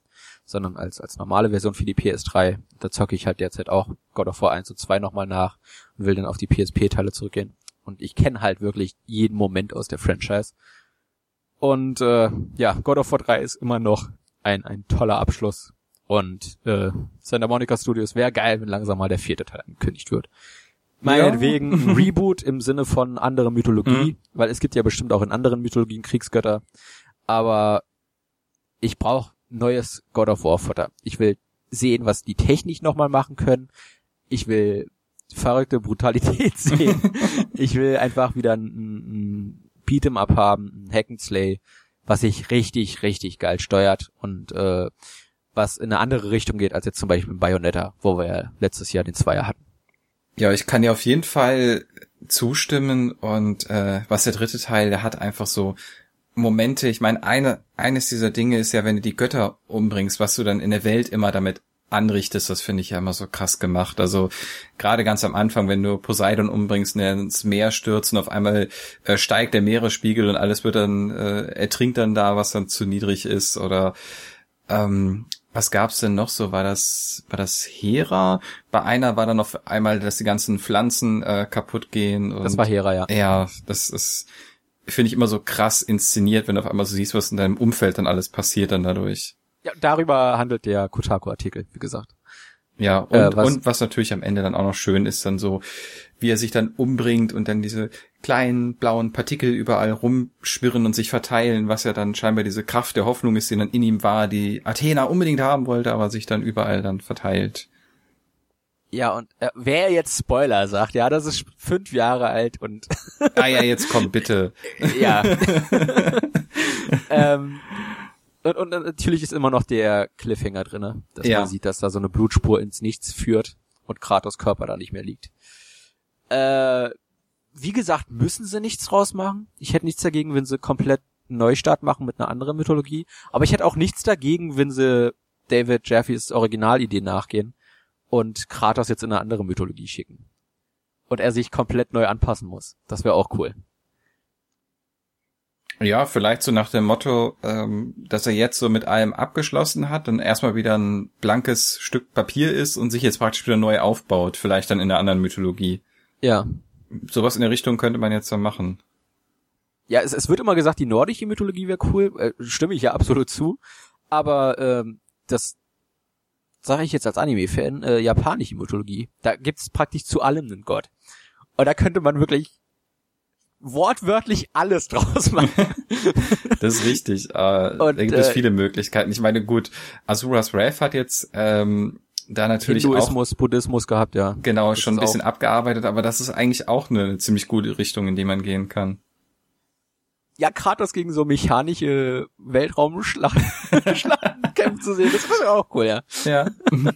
sondern als normale Version für die PS3. Da zocke ich halt derzeit auch God of War 1 und 2 nochmal nach und will dann auf die PSP-Teile zurückgehen. Und ich kenne halt wirklich jeden Moment aus der Franchise. Und God of War 3 ist immer noch ein toller Abschluss. Und Santa Monica Studios wäre geil, wenn langsam mal der 4. Teil angekündigt wird. Meinetwegen ein Reboot im Sinne von anderer Mythologie, weil es gibt ja bestimmt auch in anderen Mythologien Kriegsgötter. Aber ich brauche neues God of War Futter. Ich will sehen, was die technisch nochmal machen können. Ich will verrückte Brutalität sehen. Ich will einfach wieder ein Beat'em-up haben, ein Hack'n'Slay, was sich richtig, richtig geil steuert und was in eine andere Richtung geht als jetzt zum Beispiel Bayonetta, wo wir ja letztes Jahr den Zweier hatten. Ja, ich kann dir auf jeden Fall zustimmen und was der 3. Teil, der hat einfach so Momente, ich meine, eines dieser Dinge ist ja, wenn du die Götter umbringst, was du dann in der Welt immer damit anrichtest, das finde ich ja immer so krass gemacht. Also gerade ganz am Anfang, wenn du Poseidon umbringst und er ins Meer stürzt und auf einmal steigt der Meeresspiegel und alles wird dann, ertrinkt dann da, was dann zu niedrig ist. Oder was gab's denn noch so? War das Hera? Bei einer war dann auf einmal, dass die ganzen Pflanzen kaputt gehen. Und das war Hera, ja. Ja, das ist, finde ich, immer so krass inszeniert, wenn du auf einmal so siehst, was in deinem Umfeld dann alles passiert dann dadurch. Ja, darüber handelt der Kotaku-Artikel, wie gesagt. Ja, und was natürlich am Ende dann auch noch schön ist, dann so, wie er sich dann umbringt und dann diese kleinen blauen Partikel überall rumschwirren und sich verteilen, was ja dann scheinbar diese Kraft der Hoffnung ist, die dann in ihm war, die Athena unbedingt haben wollte, aber sich dann überall dann verteilt. Ja, und wer jetzt Spoiler sagt, ja, das ist 5 Jahre alt und ja, jetzt komm, bitte. Ja. Und natürlich ist immer noch der Cliffhanger drinne, dass man sieht, dass da so eine Blutspur ins Nichts führt und Kratos Körper da nicht mehr liegt. Wie gesagt, müssen sie nichts draus machen. Ich hätte nichts dagegen, wenn sie komplett einen Neustart machen mit einer anderen Mythologie. Aber ich hätte auch nichts dagegen, wenn sie David Jaffes Originalidee nachgehen und Kratos jetzt in eine andere Mythologie schicken. Und er sich komplett neu anpassen muss. Das wäre auch cool. Ja, vielleicht so nach dem Motto, dass er jetzt so mit allem abgeschlossen hat und erstmal wieder ein blankes Stück Papier ist und sich jetzt praktisch wieder neu aufbaut, vielleicht dann in einer anderen Mythologie. Ja. Sowas in der Richtung könnte man jetzt dann machen. Ja, es wird immer gesagt, die nordische Mythologie wäre cool, stimme ich ja absolut zu, aber das sage ich jetzt als Anime-Fan, japanische Mythologie, da gibt's praktisch zu allem einen Gott. Und da könnte man wirklich wortwörtlich alles draus machen. Das ist richtig. Da gibt es viele Möglichkeiten. Ich meine, gut, Asuras Wrath hat jetzt da natürlich Hinduismus, Buddhismus gehabt, ja. Genau, das schon ein bisschen abgearbeitet, aber das ist eigentlich auch eine ziemlich gute Richtung, in die man gehen kann. Ja, Kratos gegen so mechanische Weltraumschlachten kämpfen zu sehen, das ist ja auch cool, ja. Ja.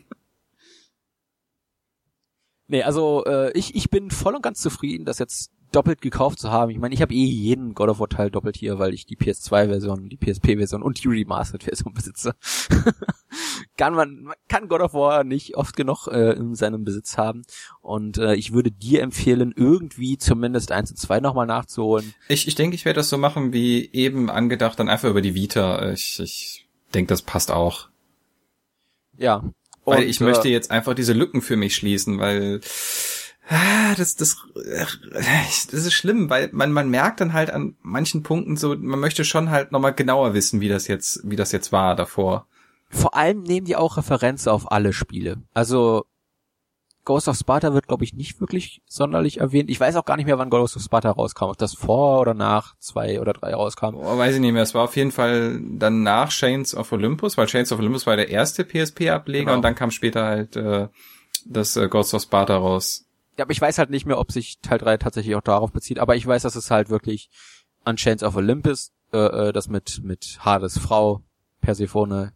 Nee, also ich bin voll und ganz zufrieden, das jetzt doppelt gekauft zu haben. Ich meine, ich habe jeden God of War Teil doppelt hier, weil ich die PS2-Version, die PSP-Version und die Remastered-Version besitze. Man kann God of War nicht oft genug in seinem Besitz haben. Und ich würde dir empfehlen, irgendwie zumindest 1 und 2 nochmal nachzuholen. Ich denke, ich werde das so machen, wie eben angedacht, dann einfach über die Vita. Ich denke, das passt auch. Ja. Weil ich möchte jetzt einfach diese Lücken für mich schließen, weil das ist schlimm, weil man merkt dann halt an manchen Punkten so, man möchte schon halt nochmal genauer wissen, wie das jetzt war davor. Vor allem nehmen die auch Referenz auf alle Spiele. Also Ghost of Sparta wird, glaube ich, nicht wirklich sonderlich erwähnt. Ich weiß auch gar nicht mehr, wann Ghost of Sparta rauskam. Ob das vor oder nach 2 oder 3 rauskam. Oh, weiß ich nicht mehr. Es war auf jeden Fall dann nach Chains of Olympus, weil Chains of Olympus war der erste PSP-Ableger, genau. Und dann kam später halt das Ghost of Sparta raus. Ja, aber ich weiß halt nicht mehr, ob sich Teil 3 tatsächlich auch darauf bezieht. Aber ich weiß, dass es halt wirklich an Chains of Olympus, das mit Hades Frau, Persephone,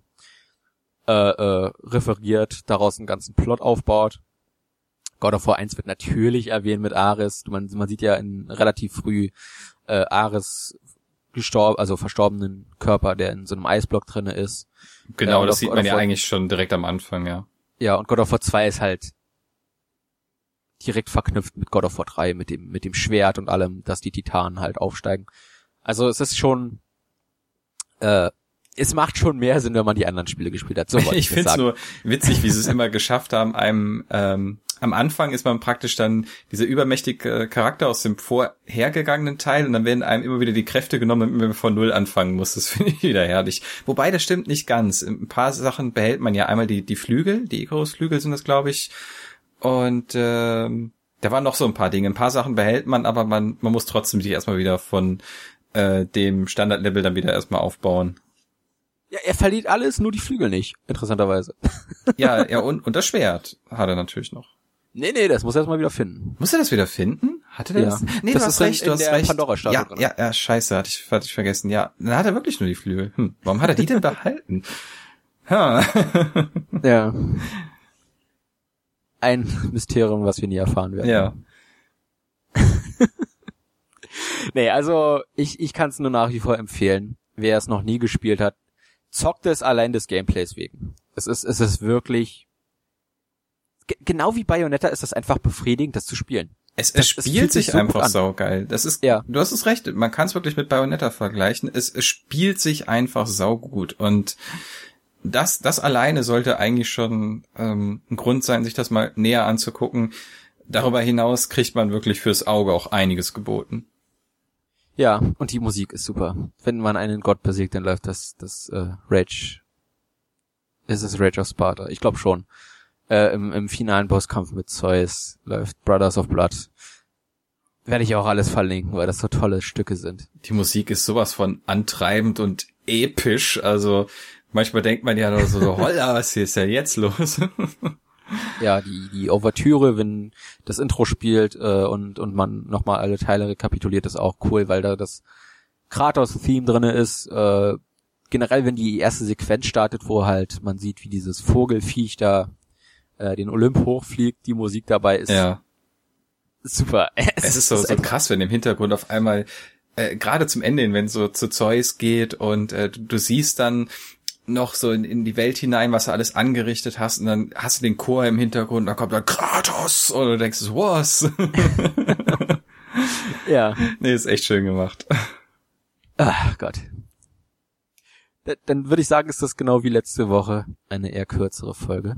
referiert, daraus einen ganzen Plot aufbaut. God of War 1 wird natürlich erwähnt mit Ares. Man sieht ja in relativ früh Ares verstorbenen Körper, der in so einem Eisblock drinne ist. Genau, das sieht man ja eigentlich schon direkt am Anfang, ja. Ja, und God of War 2 ist halt direkt verknüpft mit God of War 3, mit dem Schwert und allem, dass die Titanen halt aufsteigen. Also es ist schon es macht schon mehr Sinn, wenn man die anderen Spiele gespielt hat. So ich finde es nur witzig, wie sie es immer geschafft haben, am Anfang ist man praktisch dann dieser übermächtige Charakter aus dem vorhergegangenen Teil und dann werden einem immer wieder die Kräfte genommen, damit man von Null anfangen muss. Das finde ich wieder herrlich. Wobei, das stimmt nicht ganz. Ein paar Sachen behält man ja. Einmal die Flügel, die Icarus-Flügel sind das, glaube ich. Und da waren noch so ein paar Dinge. Ein paar Sachen behält man, aber man muss trotzdem sich erstmal wieder von dem Standardlevel dann wieder erstmal aufbauen. Ja, er verliert alles, nur die Flügel nicht, interessanterweise. Ja, und das Schwert hat er natürlich noch. Nee, das muss er erstmal wieder finden. Muss er das wieder finden? Hatte der das? Nee, das du hast recht, du hast recht. Pandora-Statue ja, scheiße, hatte ich vergessen. Ja, dann hat er wirklich nur die Flügel. Warum hat er die denn behalten? Ja. Ein Mysterium, was wir nie erfahren werden. Ja. Nee, also ich kann es nur nach wie vor empfehlen. Wer es noch nie gespielt hat, zockt es allein des Gameplays wegen. Es ist wirklich genau wie Bayonetta ist es einfach befriedigend, das zu spielen. Es spielt sich einfach saugeil. Das ist, ja. Du hast es recht, man kann es wirklich mit Bayonetta vergleichen. Es spielt sich einfach saugut und das alleine sollte eigentlich schon ein Grund sein, sich das mal näher anzugucken. Darüber hinaus kriegt man wirklich fürs Auge auch einiges geboten. Ja, und die Musik ist super. Wenn man einen Gott besiegt, dann läuft das Rage. Ist es Rage of Sparta? Ich glaube schon. Im finalen Bosskampf mit Zeus läuft Brothers of Blood. Werde ich auch alles verlinken, weil das so tolle Stücke sind. Die Musik ist sowas von antreibend und episch. Also manchmal denkt man ja nur so, holla, was hier ist denn jetzt los? Ja, die Ouvertüre, wenn das Intro spielt und man nochmal alle Teile rekapituliert, ist auch cool, weil da das Kratos-Theme drinne ist. Generell, wenn die erste Sequenz startet, wo halt man sieht, wie dieses Vogelviech da den Olymp hochfliegt, die Musik dabei ist super. Es ist so krass, wenn im Hintergrund auf einmal gerade zum Ende hin, wenn es so zu Zeus geht und du siehst dann noch so in die Welt hinein, was du alles angerichtet hast und dann hast du den Chor im Hintergrund, da kommt dann Kratos und du denkst, was? Ja. Nee, ist echt schön gemacht. Ach Gott. Dann würde ich sagen, ist das genau wie letzte Woche eine eher kürzere Folge.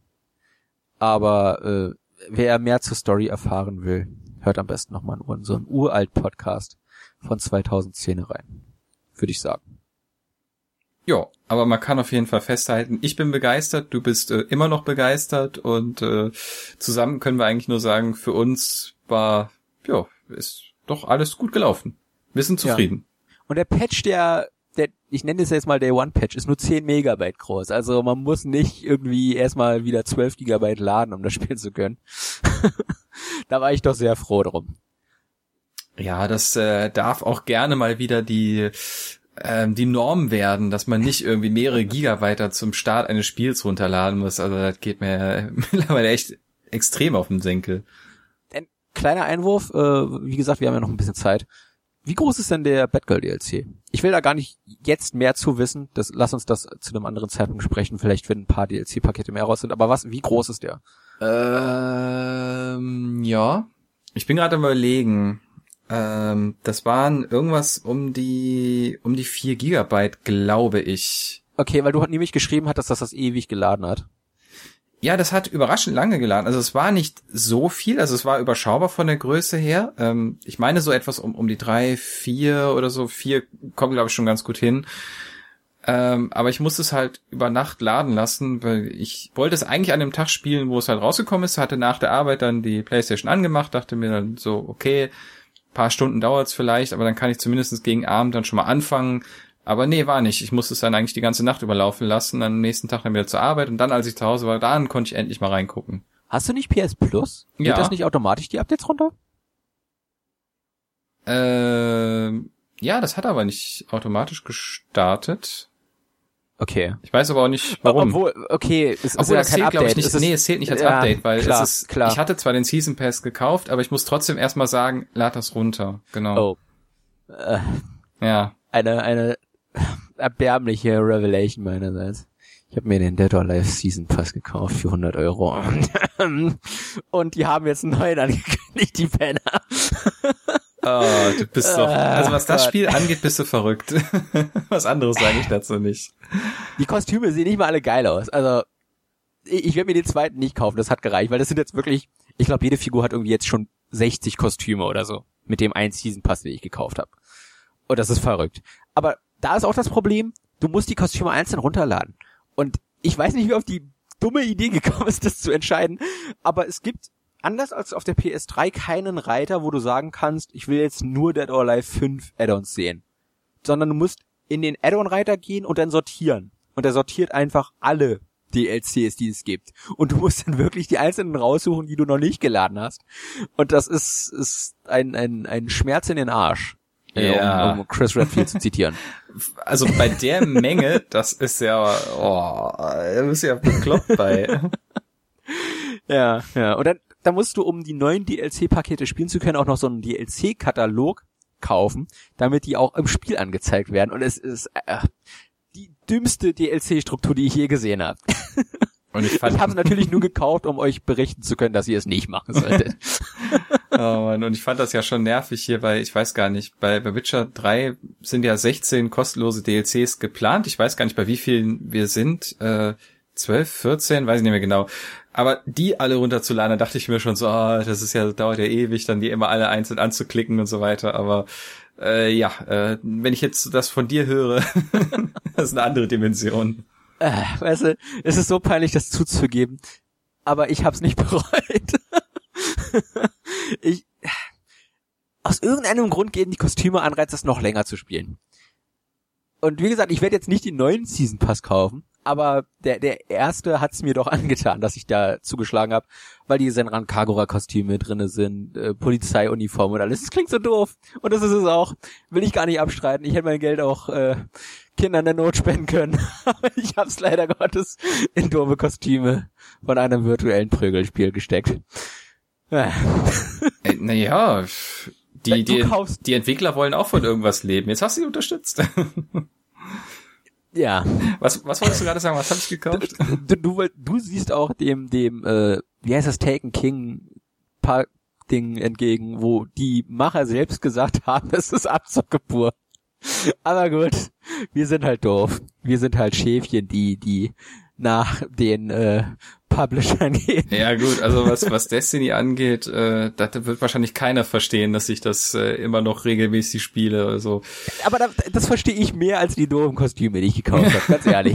Aber wer mehr zur Story erfahren will, hört am besten nochmal in unseren Uralt-Podcast von 2010 rein. Würde ich sagen. Ja, aber man kann auf jeden Fall festhalten, ich bin begeistert, du bist immer noch begeistert und zusammen können wir eigentlich nur sagen, für uns ist doch alles gut gelaufen. Wir sind zufrieden. Ja. Und der Patch, der ich nenne es jetzt mal Day One Patch, ist nur 10 Megabyte groß. Also man muss nicht irgendwie erstmal wieder 12 Gigabyte laden, um das spielen zu können. Da war ich doch sehr froh drum. Ja, das darf auch gerne mal wieder die Norm werden, dass man nicht irgendwie mehrere Gigabyte zum Start eines Spiels runterladen muss. Also das geht mir mittlerweile echt extrem auf den Senkel. Ein kleiner Einwurf, wie gesagt, wir haben ja noch ein bisschen Zeit. Wie groß ist denn der Batgirl DLC? Ich will da gar nicht jetzt mehr zu wissen. Lass uns das zu einem anderen Zeitpunkt besprechen. Vielleicht, wenn ein paar DLC-Pakete mehr raus sind. Aber wie groß ist der? Ja. Ich bin gerade am Überlegen. Das waren irgendwas um die 4 Gigabyte, glaube ich. Okay, weil du nämlich geschrieben hattest, dass das ewig geladen hat. Ja, das hat überraschend lange geladen. Also es war nicht so viel, also es war überschaubar von der Größe her. Ich meine so etwas um die 3, 4 oder so. 4 kommt, glaube ich, schon ganz gut hin. Aber ich musste es halt über Nacht laden lassen, weil ich wollte es eigentlich an dem Tag spielen, wo es halt rausgekommen ist. Hatte nach der Arbeit dann die PlayStation angemacht, dachte mir dann so, okay, paar Stunden dauert's vielleicht, aber dann kann ich zumindest gegen Abend dann schon mal anfangen. Aber nee, war nicht. Ich musste es dann eigentlich die ganze Nacht überlaufen lassen, dann am nächsten Tag dann wieder zur Arbeit und dann, als ich zu Hause war, dann konnte ich endlich mal reingucken. Hast du nicht PS Plus? Ja. Geht das nicht automatisch die Updates runter? Ja, das hat aber nicht automatisch gestartet. Okay. Ich weiß aber auch nicht, warum. Obwohl, okay, es ist ja das kein zählt, glaube ich, Update. nicht. Nee, es zählt nicht als Update, weil klar, es ist, klar. Ich hatte zwar den Season Pass gekauft, aber ich muss trotzdem erstmal sagen, lad das runter. Genau. Oh. Ja. Eine erbärmliche Revelation meinerseits. Ich habe mir den Dead or Alive Season Pass gekauft für 100 €. Und die haben jetzt einen neuen angekündigt, die Penner. Oh, du bist doch, also was das Spiel angeht, bist du verrückt. Was anderes sage ich dazu nicht. Die Kostüme sehen nicht mal alle geil aus. Also, ich werde mir den zweiten nicht kaufen, das hat gereicht, weil das sind jetzt wirklich, ich glaube, jede Figur hat irgendwie jetzt schon 60 Kostüme oder so, mit dem einen Season Pass, den ich gekauft habe. Und das ist verrückt. Aber da ist auch das Problem, du musst die Kostüme einzeln runterladen. Und ich weiß nicht, wie auf die dumme Idee gekommen ist, das zu entscheiden, aber es gibt, anders als auf der PS3, keinen Reiter, wo du sagen kannst, ich will jetzt nur Dead or Alive 5 Add-ons sehen. Sondern du musst in den Add-on-Reiter gehen und dann sortieren. Und der sortiert einfach alle DLCs, die es gibt. Und du musst dann wirklich die einzelnen raussuchen, die du noch nicht geladen hast. Und das ist ein Schmerz in den Arsch. Ja. Um Chris Redfield zu zitieren. Also bei der Menge, das ist ja, da bist du ja bekloppt bei. Ja. Und dann musst du, um die neuen DLC-Pakete spielen zu können, auch noch so einen DLC-Katalog kaufen, damit die auch im Spiel angezeigt werden. Und es ist die dümmste DLC-Struktur, die ich je gesehen habe. Und ich habe es natürlich nur gekauft, um euch berichten zu können, dass ihr es nicht machen solltet. Oh Mann, und ich fand das ja schon nervig hier, weil ich weiß gar nicht, bei Witcher 3 sind ja 16 kostenlose DLCs geplant. Ich weiß gar nicht, bei wie vielen wir sind. 12, 14, weiß ich nicht mehr genau. Aber die alle runterzuladen, da dachte ich mir schon so, das ist ja, dauert ja ewig, dann die immer alle einzeln anzuklicken und so weiter. Aber wenn ich jetzt das von dir höre, das ist eine andere Dimension. Weißt du, es ist so peinlich, das zuzugeben, aber ich hab's nicht bereut. Aus irgendeinem Grund geben die Kostüme Anreiz, das noch länger zu spielen. Und wie gesagt, ich werde jetzt nicht den neuen Season Pass kaufen, aber der erste hat's mir doch angetan, dass ich da zugeschlagen habe, weil die Senran Kagura Kostüme drinne sind, Polizeiuniform und alles. Das klingt so doof. Und das ist es auch. Will ich gar nicht abstreiten. Ich hätte mein Geld auch Kindern der Not spenden können. Aber ich hab's leider Gottes in doofe Kostüme von einem virtuellen Prügelspiel gesteckt. Naja, die Entwickler wollen auch von irgendwas leben. Jetzt hast du sie unterstützt. Ja. Was wolltest du gerade sagen? Was habe ich gekauft? Du siehst auch dem wie heißt das, Taken King Ding entgegen, wo die Macher selbst gesagt haben, das ist Abzocke pur. Aber gut, wir sind halt doof. Wir sind halt Schäfchen, die nach den Publishern gehen. Ja gut, also was Destiny angeht, da wird wahrscheinlich keiner verstehen, dass ich das immer noch regelmäßig spiele. Also. Aber das verstehe ich mehr als die doofen Kostüme, die ich gekauft habe, ganz ehrlich.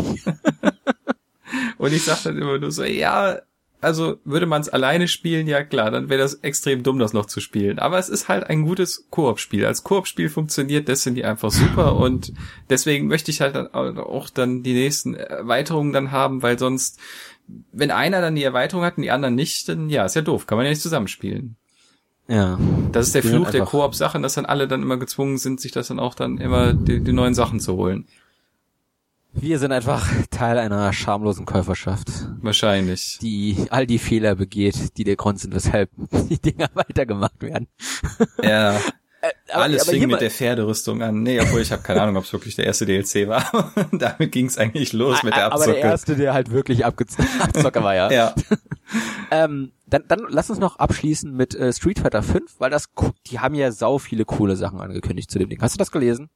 Und ich sag dann immer nur so, ja, also würde man es alleine spielen, ja klar, dann wäre das extrem dumm, das noch zu spielen. Aber es ist halt ein gutes Koop-Spiel. Als Koop-Spiel funktioniert Destiny einfach super und deswegen möchte ich halt dann auch dann die nächsten Erweiterungen dann haben, weil sonst, wenn einer dann die Erweiterung hat und die anderen nicht, dann ja, ist ja doof, kann man ja nicht zusammenspielen. Ja. Das ist der Fluch der Koop-Sachen, dass dann alle dann immer gezwungen sind, sich das dann auch dann immer die neuen Sachen zu holen. Wir sind einfach Teil einer schamlosen Käuferschaft. Wahrscheinlich. Die all die Fehler begeht, die der Grund sind, weshalb die Dinger weitergemacht werden. Ja. Alles fing mit der Pferderüstung an. Nee, obwohl ich habe keine Ahnung, ob es wirklich der erste DLC war. Damit ging es eigentlich los mit der Abzocke. Aber der erste, der halt wirklich Abzocke war, ja. Ja. Dann lass uns noch abschließen mit Street Fighter 5, weil die haben ja sau viele coole Sachen angekündigt zu dem Ding. Hast du das gelesen?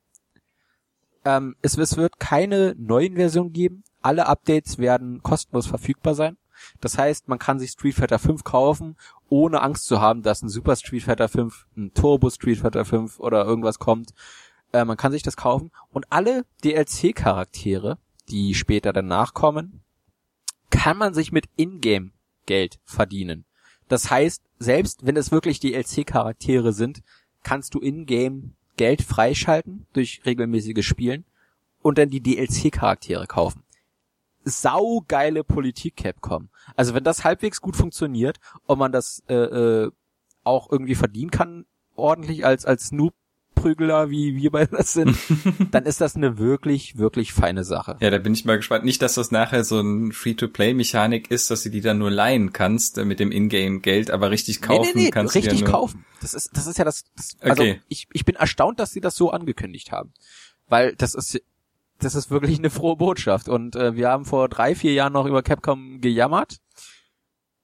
Es wird keine neuen Versionen geben. Alle Updates werden kostenlos verfügbar sein. Das heißt, man kann sich Street Fighter 5 kaufen, ohne Angst zu haben, dass ein Super Street Fighter 5, ein Turbo Street Fighter 5 oder irgendwas kommt. Man kann sich das kaufen. Und alle DLC-Charaktere, die später danach kommen, kann man sich mit Ingame-Geld verdienen. Das heißt, selbst wenn es wirklich DLC-Charaktere sind, kannst du Ingame Geld freischalten durch regelmäßiges Spielen und dann die DLC-Charaktere kaufen. Saugeile Politik, Capcom. Also wenn das halbwegs gut funktioniert und man das auch irgendwie verdienen kann, ordentlich als Noob-Prügler, wie wir beide das sind, dann ist das eine wirklich, wirklich feine Sache. Ja, da bin ich mal gespannt. Nicht, dass das nachher so ein Free-to-Play-Mechanik ist, dass du die dann nur leihen kannst mit dem Ingame-Geld, aber richtig kaufen kannst du ja nur. Richtig kaufen. Das ist ja das also okay. Ich bin erstaunt, dass sie das so angekündigt haben. Weil das ist wirklich eine frohe Botschaft. Und wir haben vor 3-4 Jahren noch über Capcom gejammert.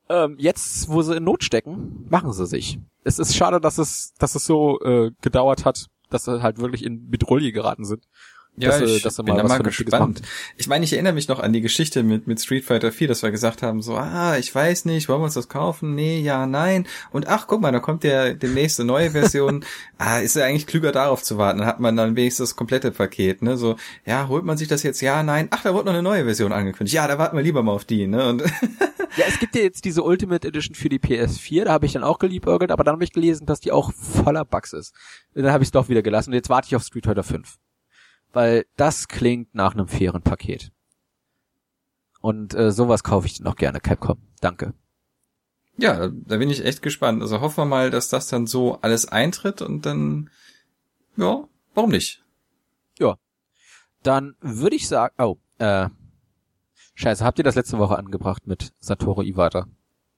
Jetzt, wo sie in Not stecken, machen sie sich. Es ist schade, dass es so gedauert hat, dass sie halt wirklich in Bedrohung geraten sind. Ja, dass ich sie bin da was mal Vernünftiges gespannt. machen. Ich meine, ich erinnere mich noch an die Geschichte mit Street Fighter 4, dass wir gesagt haben, so, ich weiß nicht, wollen wir uns das kaufen? Nee, ja, nein. Und ach, guck mal, da kommt ja demnächst eine neue Version. Ist ja eigentlich klüger, darauf zu warten. Dann hat man dann wenigstens das komplette Paket, ne? So, ja, holt man sich das jetzt? Ja, nein. Ach, da wurde noch eine neue Version angekündigt. Ja, da warten wir lieber mal auf die, ne? Und Ja, es gibt ja jetzt diese Ultimate Edition für die PS4, da habe ich dann auch geliebäugelt, aber dann habe ich gelesen, dass die auch voller Bugs ist. Dann habe ich es doch wieder gelassen und jetzt warte ich auf Street Fighter 5. Weil das klingt nach einem fairen Paket. Und sowas kaufe ich dann auch gerne, Capcom. Danke. ja, da bin ich echt gespannt. Also hoffen wir mal, dass das dann so alles eintritt und dann, ja, warum nicht? Ja. Dann würde ich sagen, Scheiße, habt ihr das letzte Woche angebracht mit Satoru Iwata?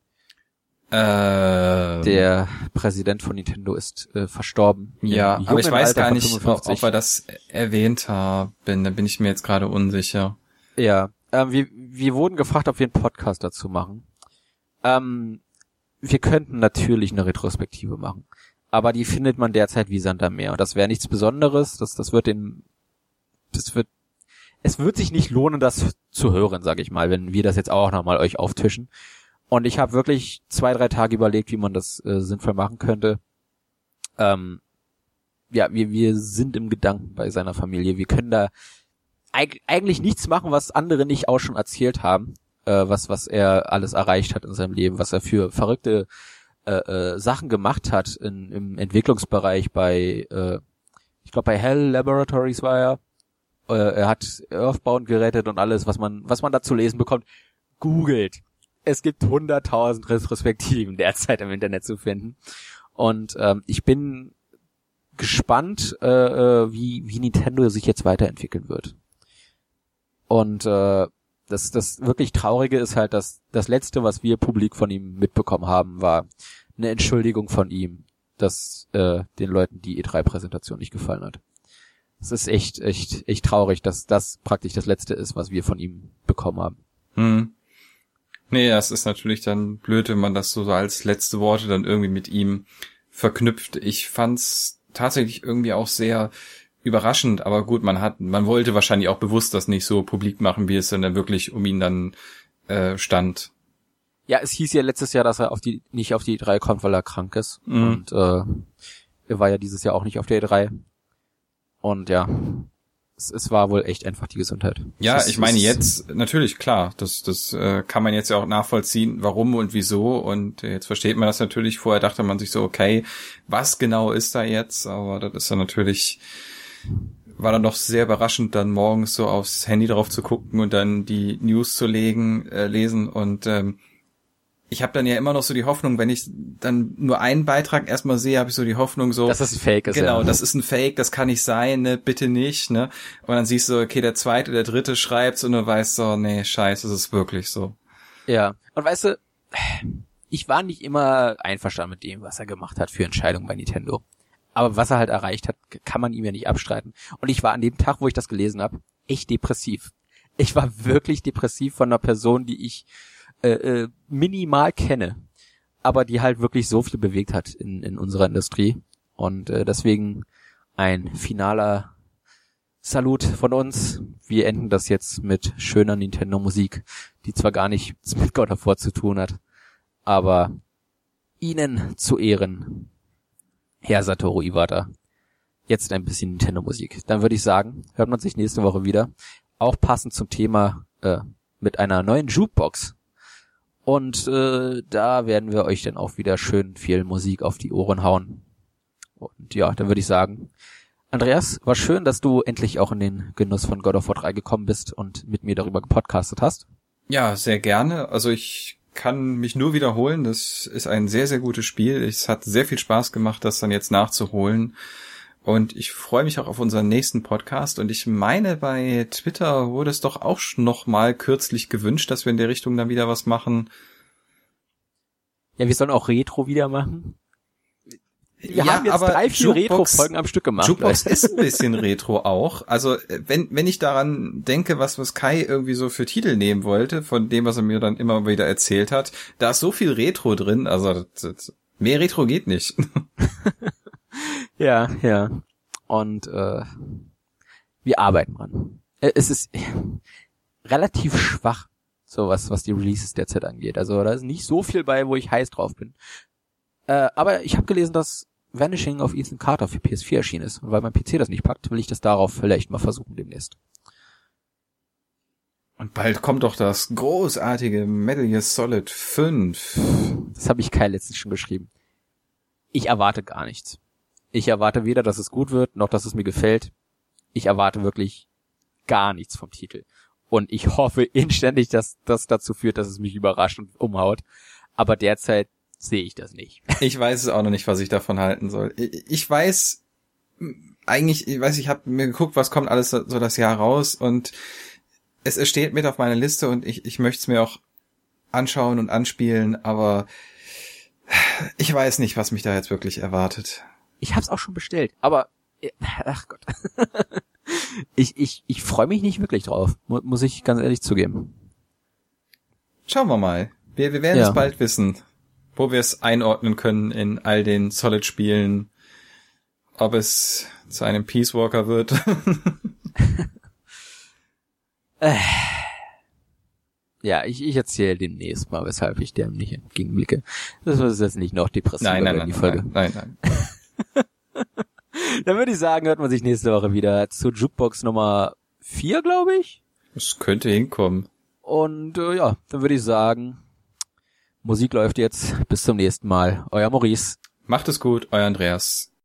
Der Präsident von Nintendo ist verstorben. Ja, aber ich weiß Alter gar von nicht, 55. ob wir das erwähnt haben. Da bin ich mir jetzt gerade unsicher. Ja, wir wurden gefragt, ob wir einen Podcast dazu machen. Wir könnten natürlich eine Retrospektive machen, aber die findet man derzeit wie Sand am Meer. Und das wäre nichts Besonderes. Es wird sich nicht lohnen, das zu hören, sage ich mal, wenn wir das jetzt auch nochmal euch auftischen. Und ich habe wirklich 2-3 Tage überlegt, wie man das sinnvoll machen könnte. Wir sind im Gedanken bei seiner Familie. Wir können da eigentlich nichts machen, was andere nicht auch schon erzählt haben, was er alles erreicht hat in seinem Leben, was er für verrückte Sachen gemacht hat im Entwicklungsbereich bei Hell Laboratories war er. Er hat Earthbound gerettet und alles, was man da zu lesen bekommt. Googelt. Es gibt 100.000 Retrospektiven derzeit im Internet zu finden. Und ich bin gespannt, wie Nintendo sich jetzt weiterentwickeln wird. Und das wirklich Traurige ist halt, dass das Letzte, was wir publik von ihm mitbekommen haben, war eine Entschuldigung von ihm, dass den Leuten die E3-Präsentation nicht gefallen hat. Es ist echt traurig, dass das praktisch das Letzte ist, was wir von ihm bekommen haben. Nee, das ist natürlich dann blöd, wenn man das so als letzte Worte dann irgendwie mit ihm verknüpft. Ich fand's tatsächlich irgendwie auch sehr überraschend, aber gut, man wollte wahrscheinlich auch bewusst das nicht so publik machen, wie es dann wirklich um ihn dann stand. Ja, es hieß ja letztes Jahr, dass er nicht auf die E3 kommt, weil er krank ist. Und er war ja dieses Jahr auch nicht auf der E3. Und ja, es war wohl echt einfach die Gesundheit. Ja, ich meine jetzt, natürlich, klar, das kann man jetzt ja auch nachvollziehen, warum und wieso, und jetzt versteht man das natürlich. Vorher dachte man sich so, okay, was genau ist da jetzt? Aber das ist dann natürlich, war dann doch sehr überraschend, dann morgens so aufs Handy drauf zu gucken und dann die News zu lesen und ich habe dann ja immer noch so die Hoffnung, wenn ich dann nur einen Beitrag erstmal sehe, habe ich so die Hoffnung so, dass das ein Fake ist. Genau, ja. Das ist ein Fake, das kann nicht sein, ne, bitte nicht, ne? Und dann siehst du, okay, der zweite, der dritte schreibt's und du weißt so, nee, scheiße, es ist wirklich so. Ja, und weißt du, ich war nicht immer einverstanden mit dem, was er gemacht hat für Entscheidungen bei Nintendo. Aber was er halt erreicht hat, kann man ihm ja nicht abstreiten. Und ich war an dem Tag, wo ich das gelesen habe, echt depressiv. Ich war wirklich depressiv von einer Person, die ich minimal kenne, aber die halt wirklich so viel bewegt hat in unserer Industrie. Und deswegen ein finaler Salut von uns. Wir enden das jetzt mit schöner Nintendo-Musik, die zwar gar nichts mit God of War zu tun hat, aber Ihnen zu Ehren, Herr Satoru Iwata, jetzt ein bisschen Nintendo-Musik. Dann würde ich sagen, hört man sich nächste Woche wieder, auch passend zum Thema mit einer neuen Jukebox. Und da werden wir euch dann auch wieder schön viel Musik auf die Ohren hauen. Und ja, dann würde ich sagen, Andreas, war schön, dass du endlich auch in den Genuss von God of War 3 gekommen bist und mit mir darüber gepodcastet hast. Ja, sehr gerne. Also ich kann mich nur wiederholen. Das ist ein sehr, sehr gutes Spiel. Es hat sehr viel Spaß gemacht, das dann jetzt nachzuholen. Und ich freue mich auch auf unseren nächsten Podcast. Und ich meine, bei Twitter wurde es doch auch noch mal kürzlich gewünscht, dass wir in der Richtung dann wieder was machen. Ja, wir sollen auch Retro wieder machen. Wir haben jetzt 3-4 Retro-Folgen am Stück gemacht. Jukebox ist ein bisschen Retro auch. Also wenn ich daran denke, was Kai irgendwie so für Titel nehmen wollte, von dem, was er mir dann immer wieder erzählt hat, da ist so viel Retro drin, also mehr Retro geht nicht. Ja. Und wir arbeiten dran. Es ist relativ schwach, so was die Releases derzeit angeht. Also da ist nicht so viel bei, wo ich heiß drauf bin. Aber ich habe gelesen, dass Vanishing of Ethan Carter für PS4 erschienen ist. Und weil mein PC das nicht packt, will ich das darauf vielleicht mal versuchen demnächst. Und bald kommt doch das großartige Metal Gear Solid 5. Das habe ich Kai letztens schon geschrieben. Ich erwarte gar nichts. Ich erwarte weder, dass es gut wird, noch dass es mir gefällt. Ich erwarte wirklich gar nichts vom Titel. Und ich hoffe inständig, dass das dazu führt, dass es mich überrascht und umhaut. Aber derzeit sehe ich das nicht. Ich weiß es auch noch nicht, was ich davon halten soll. Ich weiß, ich habe mir geguckt, was kommt alles so das Jahr raus und es steht mit auf meiner Liste und ich möchte es mir auch anschauen und anspielen, aber ich weiß nicht, was mich da jetzt wirklich erwartet. Ich hab's auch schon bestellt, aber ach Gott. Ich freue mich nicht wirklich drauf, muss ich ganz ehrlich zugeben. Schauen wir mal. Wir werden es bald wissen, wo wir es einordnen können in all den Solid-Spielen, ob es zu einem Peace Walker wird. Ja, ich erzähle demnächst mal, weshalb ich dem nicht entgegenblicke. Das ist jetzt nicht noch depressiv in die Folge. Nein. Dann würde ich sagen, hört man sich nächste Woche wieder zu Jukebox Nummer 4, glaube ich. Das könnte hinkommen. Und dann würde ich sagen, Musik läuft jetzt. Bis zum nächsten Mal. Euer Maurice. Macht es gut, euer Andreas.